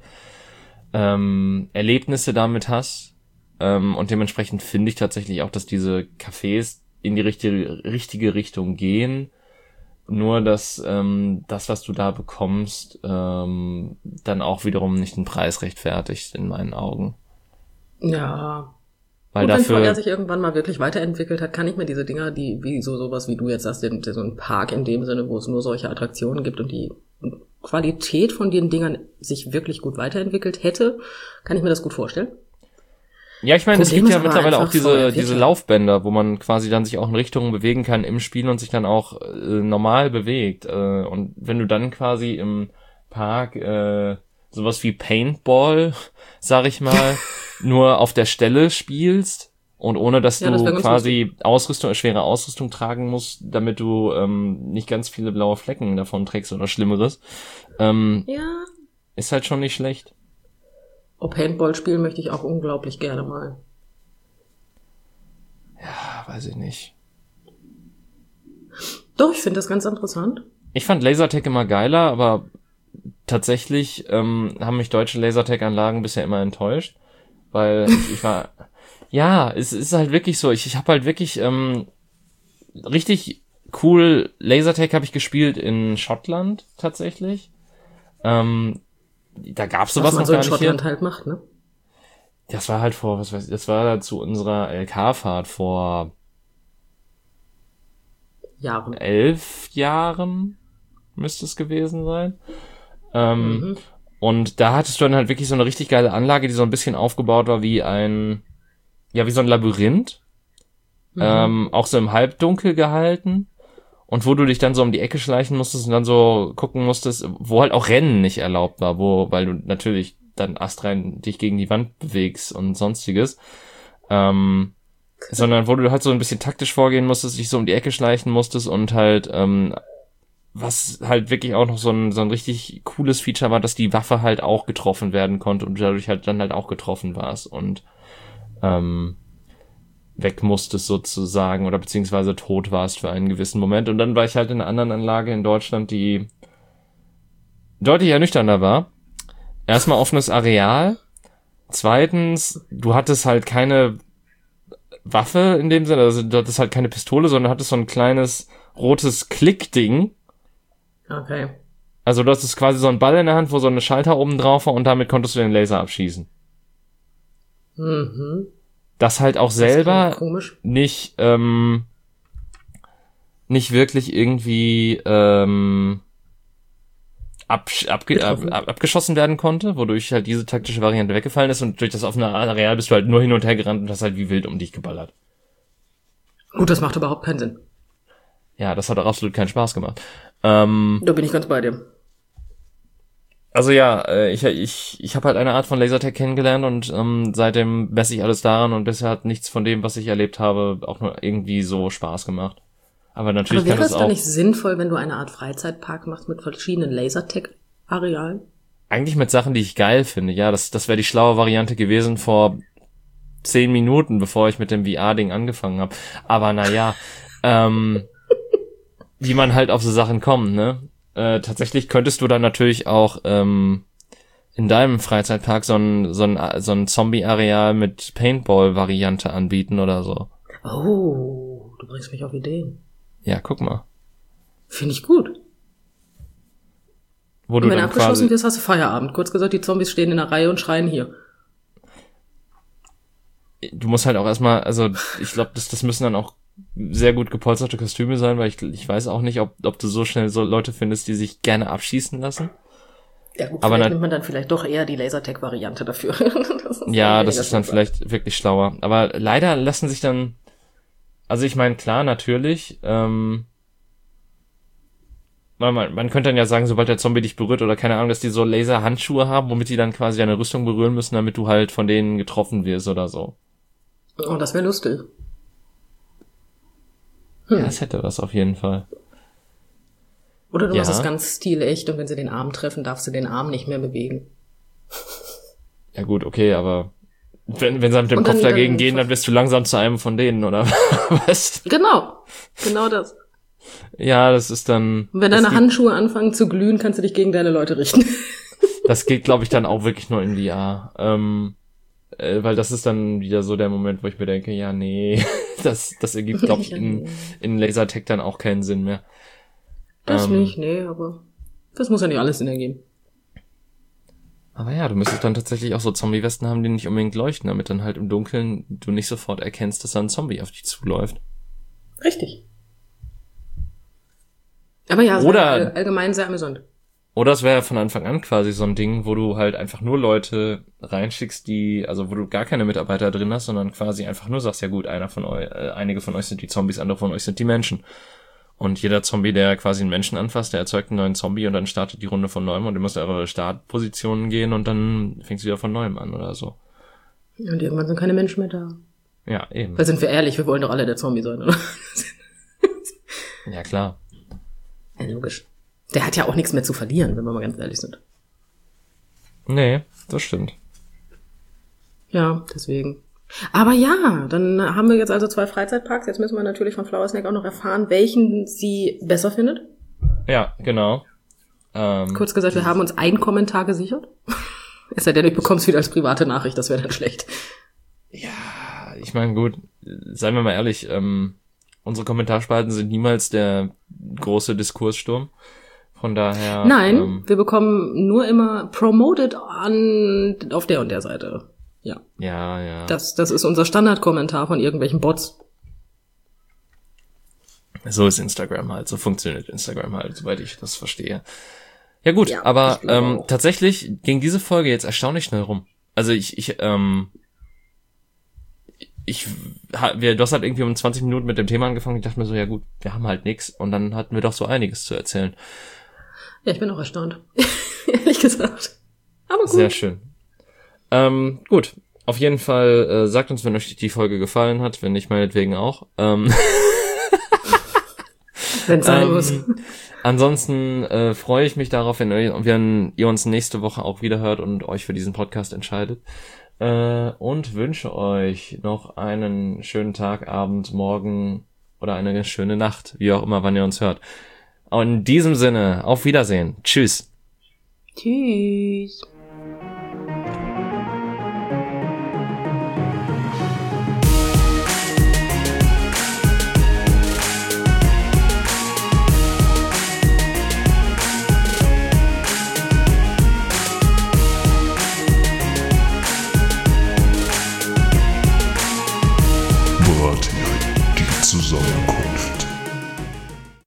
ähm, Erlebnisse damit hast. Ähm, und dementsprechend finde ich tatsächlich auch, dass diese Cafés in die richtige, richtige Richtung gehen. Nur, dass ähm, das, was du da bekommst, ähm, dann auch wiederum nicht den Preis rechtfertigt, in meinen Augen. Ja. Weil Und wenn dafür V R sich irgendwann mal wirklich weiterentwickelt hat, kann ich mir diese Dinger, die wie so sowas wie du jetzt sagst, den, so ein Park in dem Sinne, wo es nur solche Attraktionen gibt und die Qualität von den Dingern sich wirklich gut weiterentwickelt hätte, kann ich mir das gut vorstellen. Ja, ich meine, es Problem gibt ja ist aber mittlerweile auch einfach diese vorher diese Wirtschaft. Laufbänder, wo man quasi dann sich auch in Richtungen bewegen kann im Spiel und sich dann auch äh, normal bewegt. Äh, und wenn du dann quasi im Park äh, sowas wie Paintball, sag ich mal, nur auf der Stelle spielst und ohne dass Ja, das du wär ganz quasi Ausrüstung, schwere Ausrüstung tragen musst, damit du ähm, nicht ganz viele blaue Flecken davon trägst oder Schlimmeres, ähm, Ja. ist halt schon nicht schlecht. Oh, Paintball spielen möchte ich auch unglaublich gerne mal. Ja, weiß ich nicht. Doch, ich finde das ganz interessant. Ich fand Lasertag immer geiler, aber tatsächlich ähm, haben mich deutsche Lasertag-Anlagen bisher immer enttäuscht, weil ich, ich war, ja, es ist halt wirklich so, ich, ich habe halt wirklich ähm, richtig cool Lasertag habe ich gespielt in Schottland tatsächlich. Ähm, da gab's sowas Was man noch so in gar nicht Schottland hier. halt macht, ne? Das war halt vor, was weiß ich, das war zu unserer L K-Fahrt vor Jahren. elf Jahren müsste es gewesen sein. Ähm, Mhm. Und da hattest du dann halt wirklich so eine richtig geile Anlage, die so ein bisschen aufgebaut war wie ein, ja, wie so ein Labyrinth. mhm. ähm, auch so im Halbdunkel gehalten und wo du dich dann so um die Ecke schleichen musstest und dann so gucken musstest, wo halt auch Rennen nicht erlaubt war, wo, weil du natürlich dann astrein dich gegen die Wand bewegst und sonstiges, ähm, sondern wo du halt so ein bisschen taktisch vorgehen musstest, dich so um die Ecke schleichen musstest und halt, ähm, was halt wirklich auch noch so ein, so ein richtig cooles Feature war, dass die Waffe halt auch getroffen werden konnte und dadurch halt dann halt auch getroffen warst und ähm, weg musstest sozusagen oder beziehungsweise tot warst für einen gewissen Moment. Und dann war ich halt in einer anderen Anlage in Deutschland, die deutlich ernüchternder war. Erstmal offenes Areal. Zweitens, du hattest halt keine Waffe in dem Sinne, also du hattest halt keine Pistole, sondern hattest so ein kleines rotes Klickding. Okay. Also du hattest quasi so einen Ball in der Hand, wo so eine Schalter oben drauf war und damit konntest du den Laser abschießen. Mhm. Das halt auch selber nicht ähm, nicht wirklich irgendwie ähm, ab, abge, ab, ab, abgeschossen werden konnte, wodurch halt diese taktische Variante weggefallen ist und durch das offene Areal bist du halt nur hin und her gerannt und hast halt wie wild um dich geballert. Gut, das macht überhaupt keinen Sinn. Ja, das hat auch absolut keinen Spaß gemacht. Ähm, da bin ich ganz bei dir. Also ja, ich ich ich habe halt eine Art von Lasertag kennengelernt und ähm, seitdem messe ich alles daran und bisher hat nichts von dem, was ich erlebt habe, auch nur irgendwie so Spaß gemacht. Aber natürlich Aber wäre kann das es auch... dann nicht sinnvoll, wenn du eine Art Freizeitpark machst mit verschiedenen Lasertag-Arealen? Eigentlich mit Sachen, die ich geil finde. Ja, das das wäre die schlaue Variante gewesen vor zehn Minuten, bevor ich mit dem V R-Ding angefangen habe. Aber naja, ähm, wie man halt auf so Sachen kommt, ne? Äh, tatsächlich könntest du dann natürlich auch ähm, in deinem Freizeitpark so ein so ein so ein Zombie-Areal mit Paintball-Variante anbieten oder so. Oh, du bringst mich auf Ideen. Ja, guck mal. Finde ich gut. Wo und du wenn dann abgeschlossen quasi wirst, hast du Feierabend. Kurz gesagt, die Zombies stehen in der Reihe und schreien hier. Du musst halt auch erstmal, also ich glaube, das das müssen dann auch sehr gut gepolsterte Kostüme sein, weil ich ich weiß auch nicht, ob ob du so schnell so Leute findest, die sich gerne abschießen lassen. Ja gut, aber vielleicht nimmt man dann vielleicht doch eher die Lasertag-Variante dafür. das ja, das ist dann vielleicht wirklich schlauer. Aber leider lassen sich dann, also ich meine, klar, natürlich, ähm, man, man, man könnte dann ja sagen, sobald der Zombie dich berührt oder keine Ahnung, dass die so Laserhandschuhe haben, womit die dann quasi deine Rüstung berühren müssen, damit du halt von denen getroffen wirst oder so. Oh, das wäre lustig. Hm. Ja, das hätte was auf jeden Fall. Oder du ja. machst es ganz stilecht und wenn sie den Arm treffen, darfst du den Arm nicht mehr bewegen. Ja gut, okay, aber wenn, wenn sie mit dem und Kopf dann, dagegen dann gehen, dann bist du langsam zu einem von denen, oder was? Genau, genau das. Ja, das ist dann... Und wenn deine Handschuhe anfangen zu glühen, kannst du dich gegen deine Leute richten. Das geht, glaube ich, dann auch wirklich nur in V R. Ähm, äh, weil das ist dann wieder so der Moment, wo ich mir denke, ja, nee, das, das ergibt, glaube ich, in, in Lasertag dann auch keinen Sinn mehr. Das ähm, nicht, nee, aber das muss ja nicht alles Sinn ergeben. Aber ja, du müsstest dann tatsächlich auch so Zombie-Westen haben, die nicht unbedingt leuchten, damit dann halt im Dunkeln du nicht sofort erkennst, dass da ein Zombie auf dich zuläuft. Richtig. Aber ja, es Oder, war all, allgemein sehr amüsant. Oder es wäre von Anfang an quasi so ein Ding, wo du halt einfach nur Leute reinschickst, die, also wo du gar keine Mitarbeiter drin hast, sondern quasi einfach nur sagst, ja gut, einer von euch, äh, einige von euch sind die Zombies, andere von euch sind die Menschen. Und jeder Zombie, der quasi einen Menschen anfasst, der erzeugt einen neuen Zombie und dann startet die Runde von neuem und ihr müsst eure Startpositionen gehen und dann fängst du wieder von neuem an oder so. Und irgendwann sind keine Menschen mehr da. Ja, eben. Weil sind wir ehrlich, wir wollen doch alle der Zombie sein, oder? Ja, klar. Ja, logisch. Der hat ja auch nichts mehr zu verlieren, wenn wir mal ganz ehrlich sind. Nee, das stimmt. Ja, deswegen. Aber ja, dann haben wir jetzt also zwei Freizeitparks. Jetzt müssen wir natürlich von Flower Snack auch noch erfahren, welchen sie besser findet. Ja, genau. Ähm, Kurz gesagt, wir haben uns einen Kommentar gesichert. Es sei denn, ich bekomme es wieder als private Nachricht, das wäre dann schlecht. Ja, ich meine, gut, seien wir mal ehrlich, ähm, unsere Kommentarspalten sind niemals der große Diskurssturm. Von daher... Nein, ähm, wir bekommen nur immer promoted an auf der und der Seite. Ja. Ja, ja. Das, das ist unser Standardkommentar von irgendwelchen Bots. So ist Instagram halt, so funktioniert Instagram halt, soweit ich das verstehe. Ja gut, Ja, aber ich glaube ähm, auch. tatsächlich ging diese Folge jetzt erstaunlich schnell rum. Also ich, ich, ähm, ich, wir, du hast halt irgendwie um zwanzig Minuten mit dem Thema angefangen. Ich dachte mir so, ja gut, wir haben halt nix. Und dann hatten wir doch so einiges zu erzählen. Ja, ich bin auch erstaunt. Ehrlich gesagt. Aber gut. Sehr schön. Ähm, gut. Auf jeden Fall, äh, sagt uns, wenn euch die Folge gefallen hat. Wenn nicht, meinetwegen auch. Ähm, wenn es sein ähm, muss. Ansonsten äh, freue ich mich darauf, wenn ihr, wenn ihr uns nächste Woche auch wieder hört und euch für diesen Podcast entscheidet. Äh, und wünsche euch noch einen schönen Tag, Abend, Morgen oder eine schöne Nacht, wie auch immer, wann ihr uns hört. Und in diesem Sinne, auf Wiedersehen. Tschüss. Tschüss.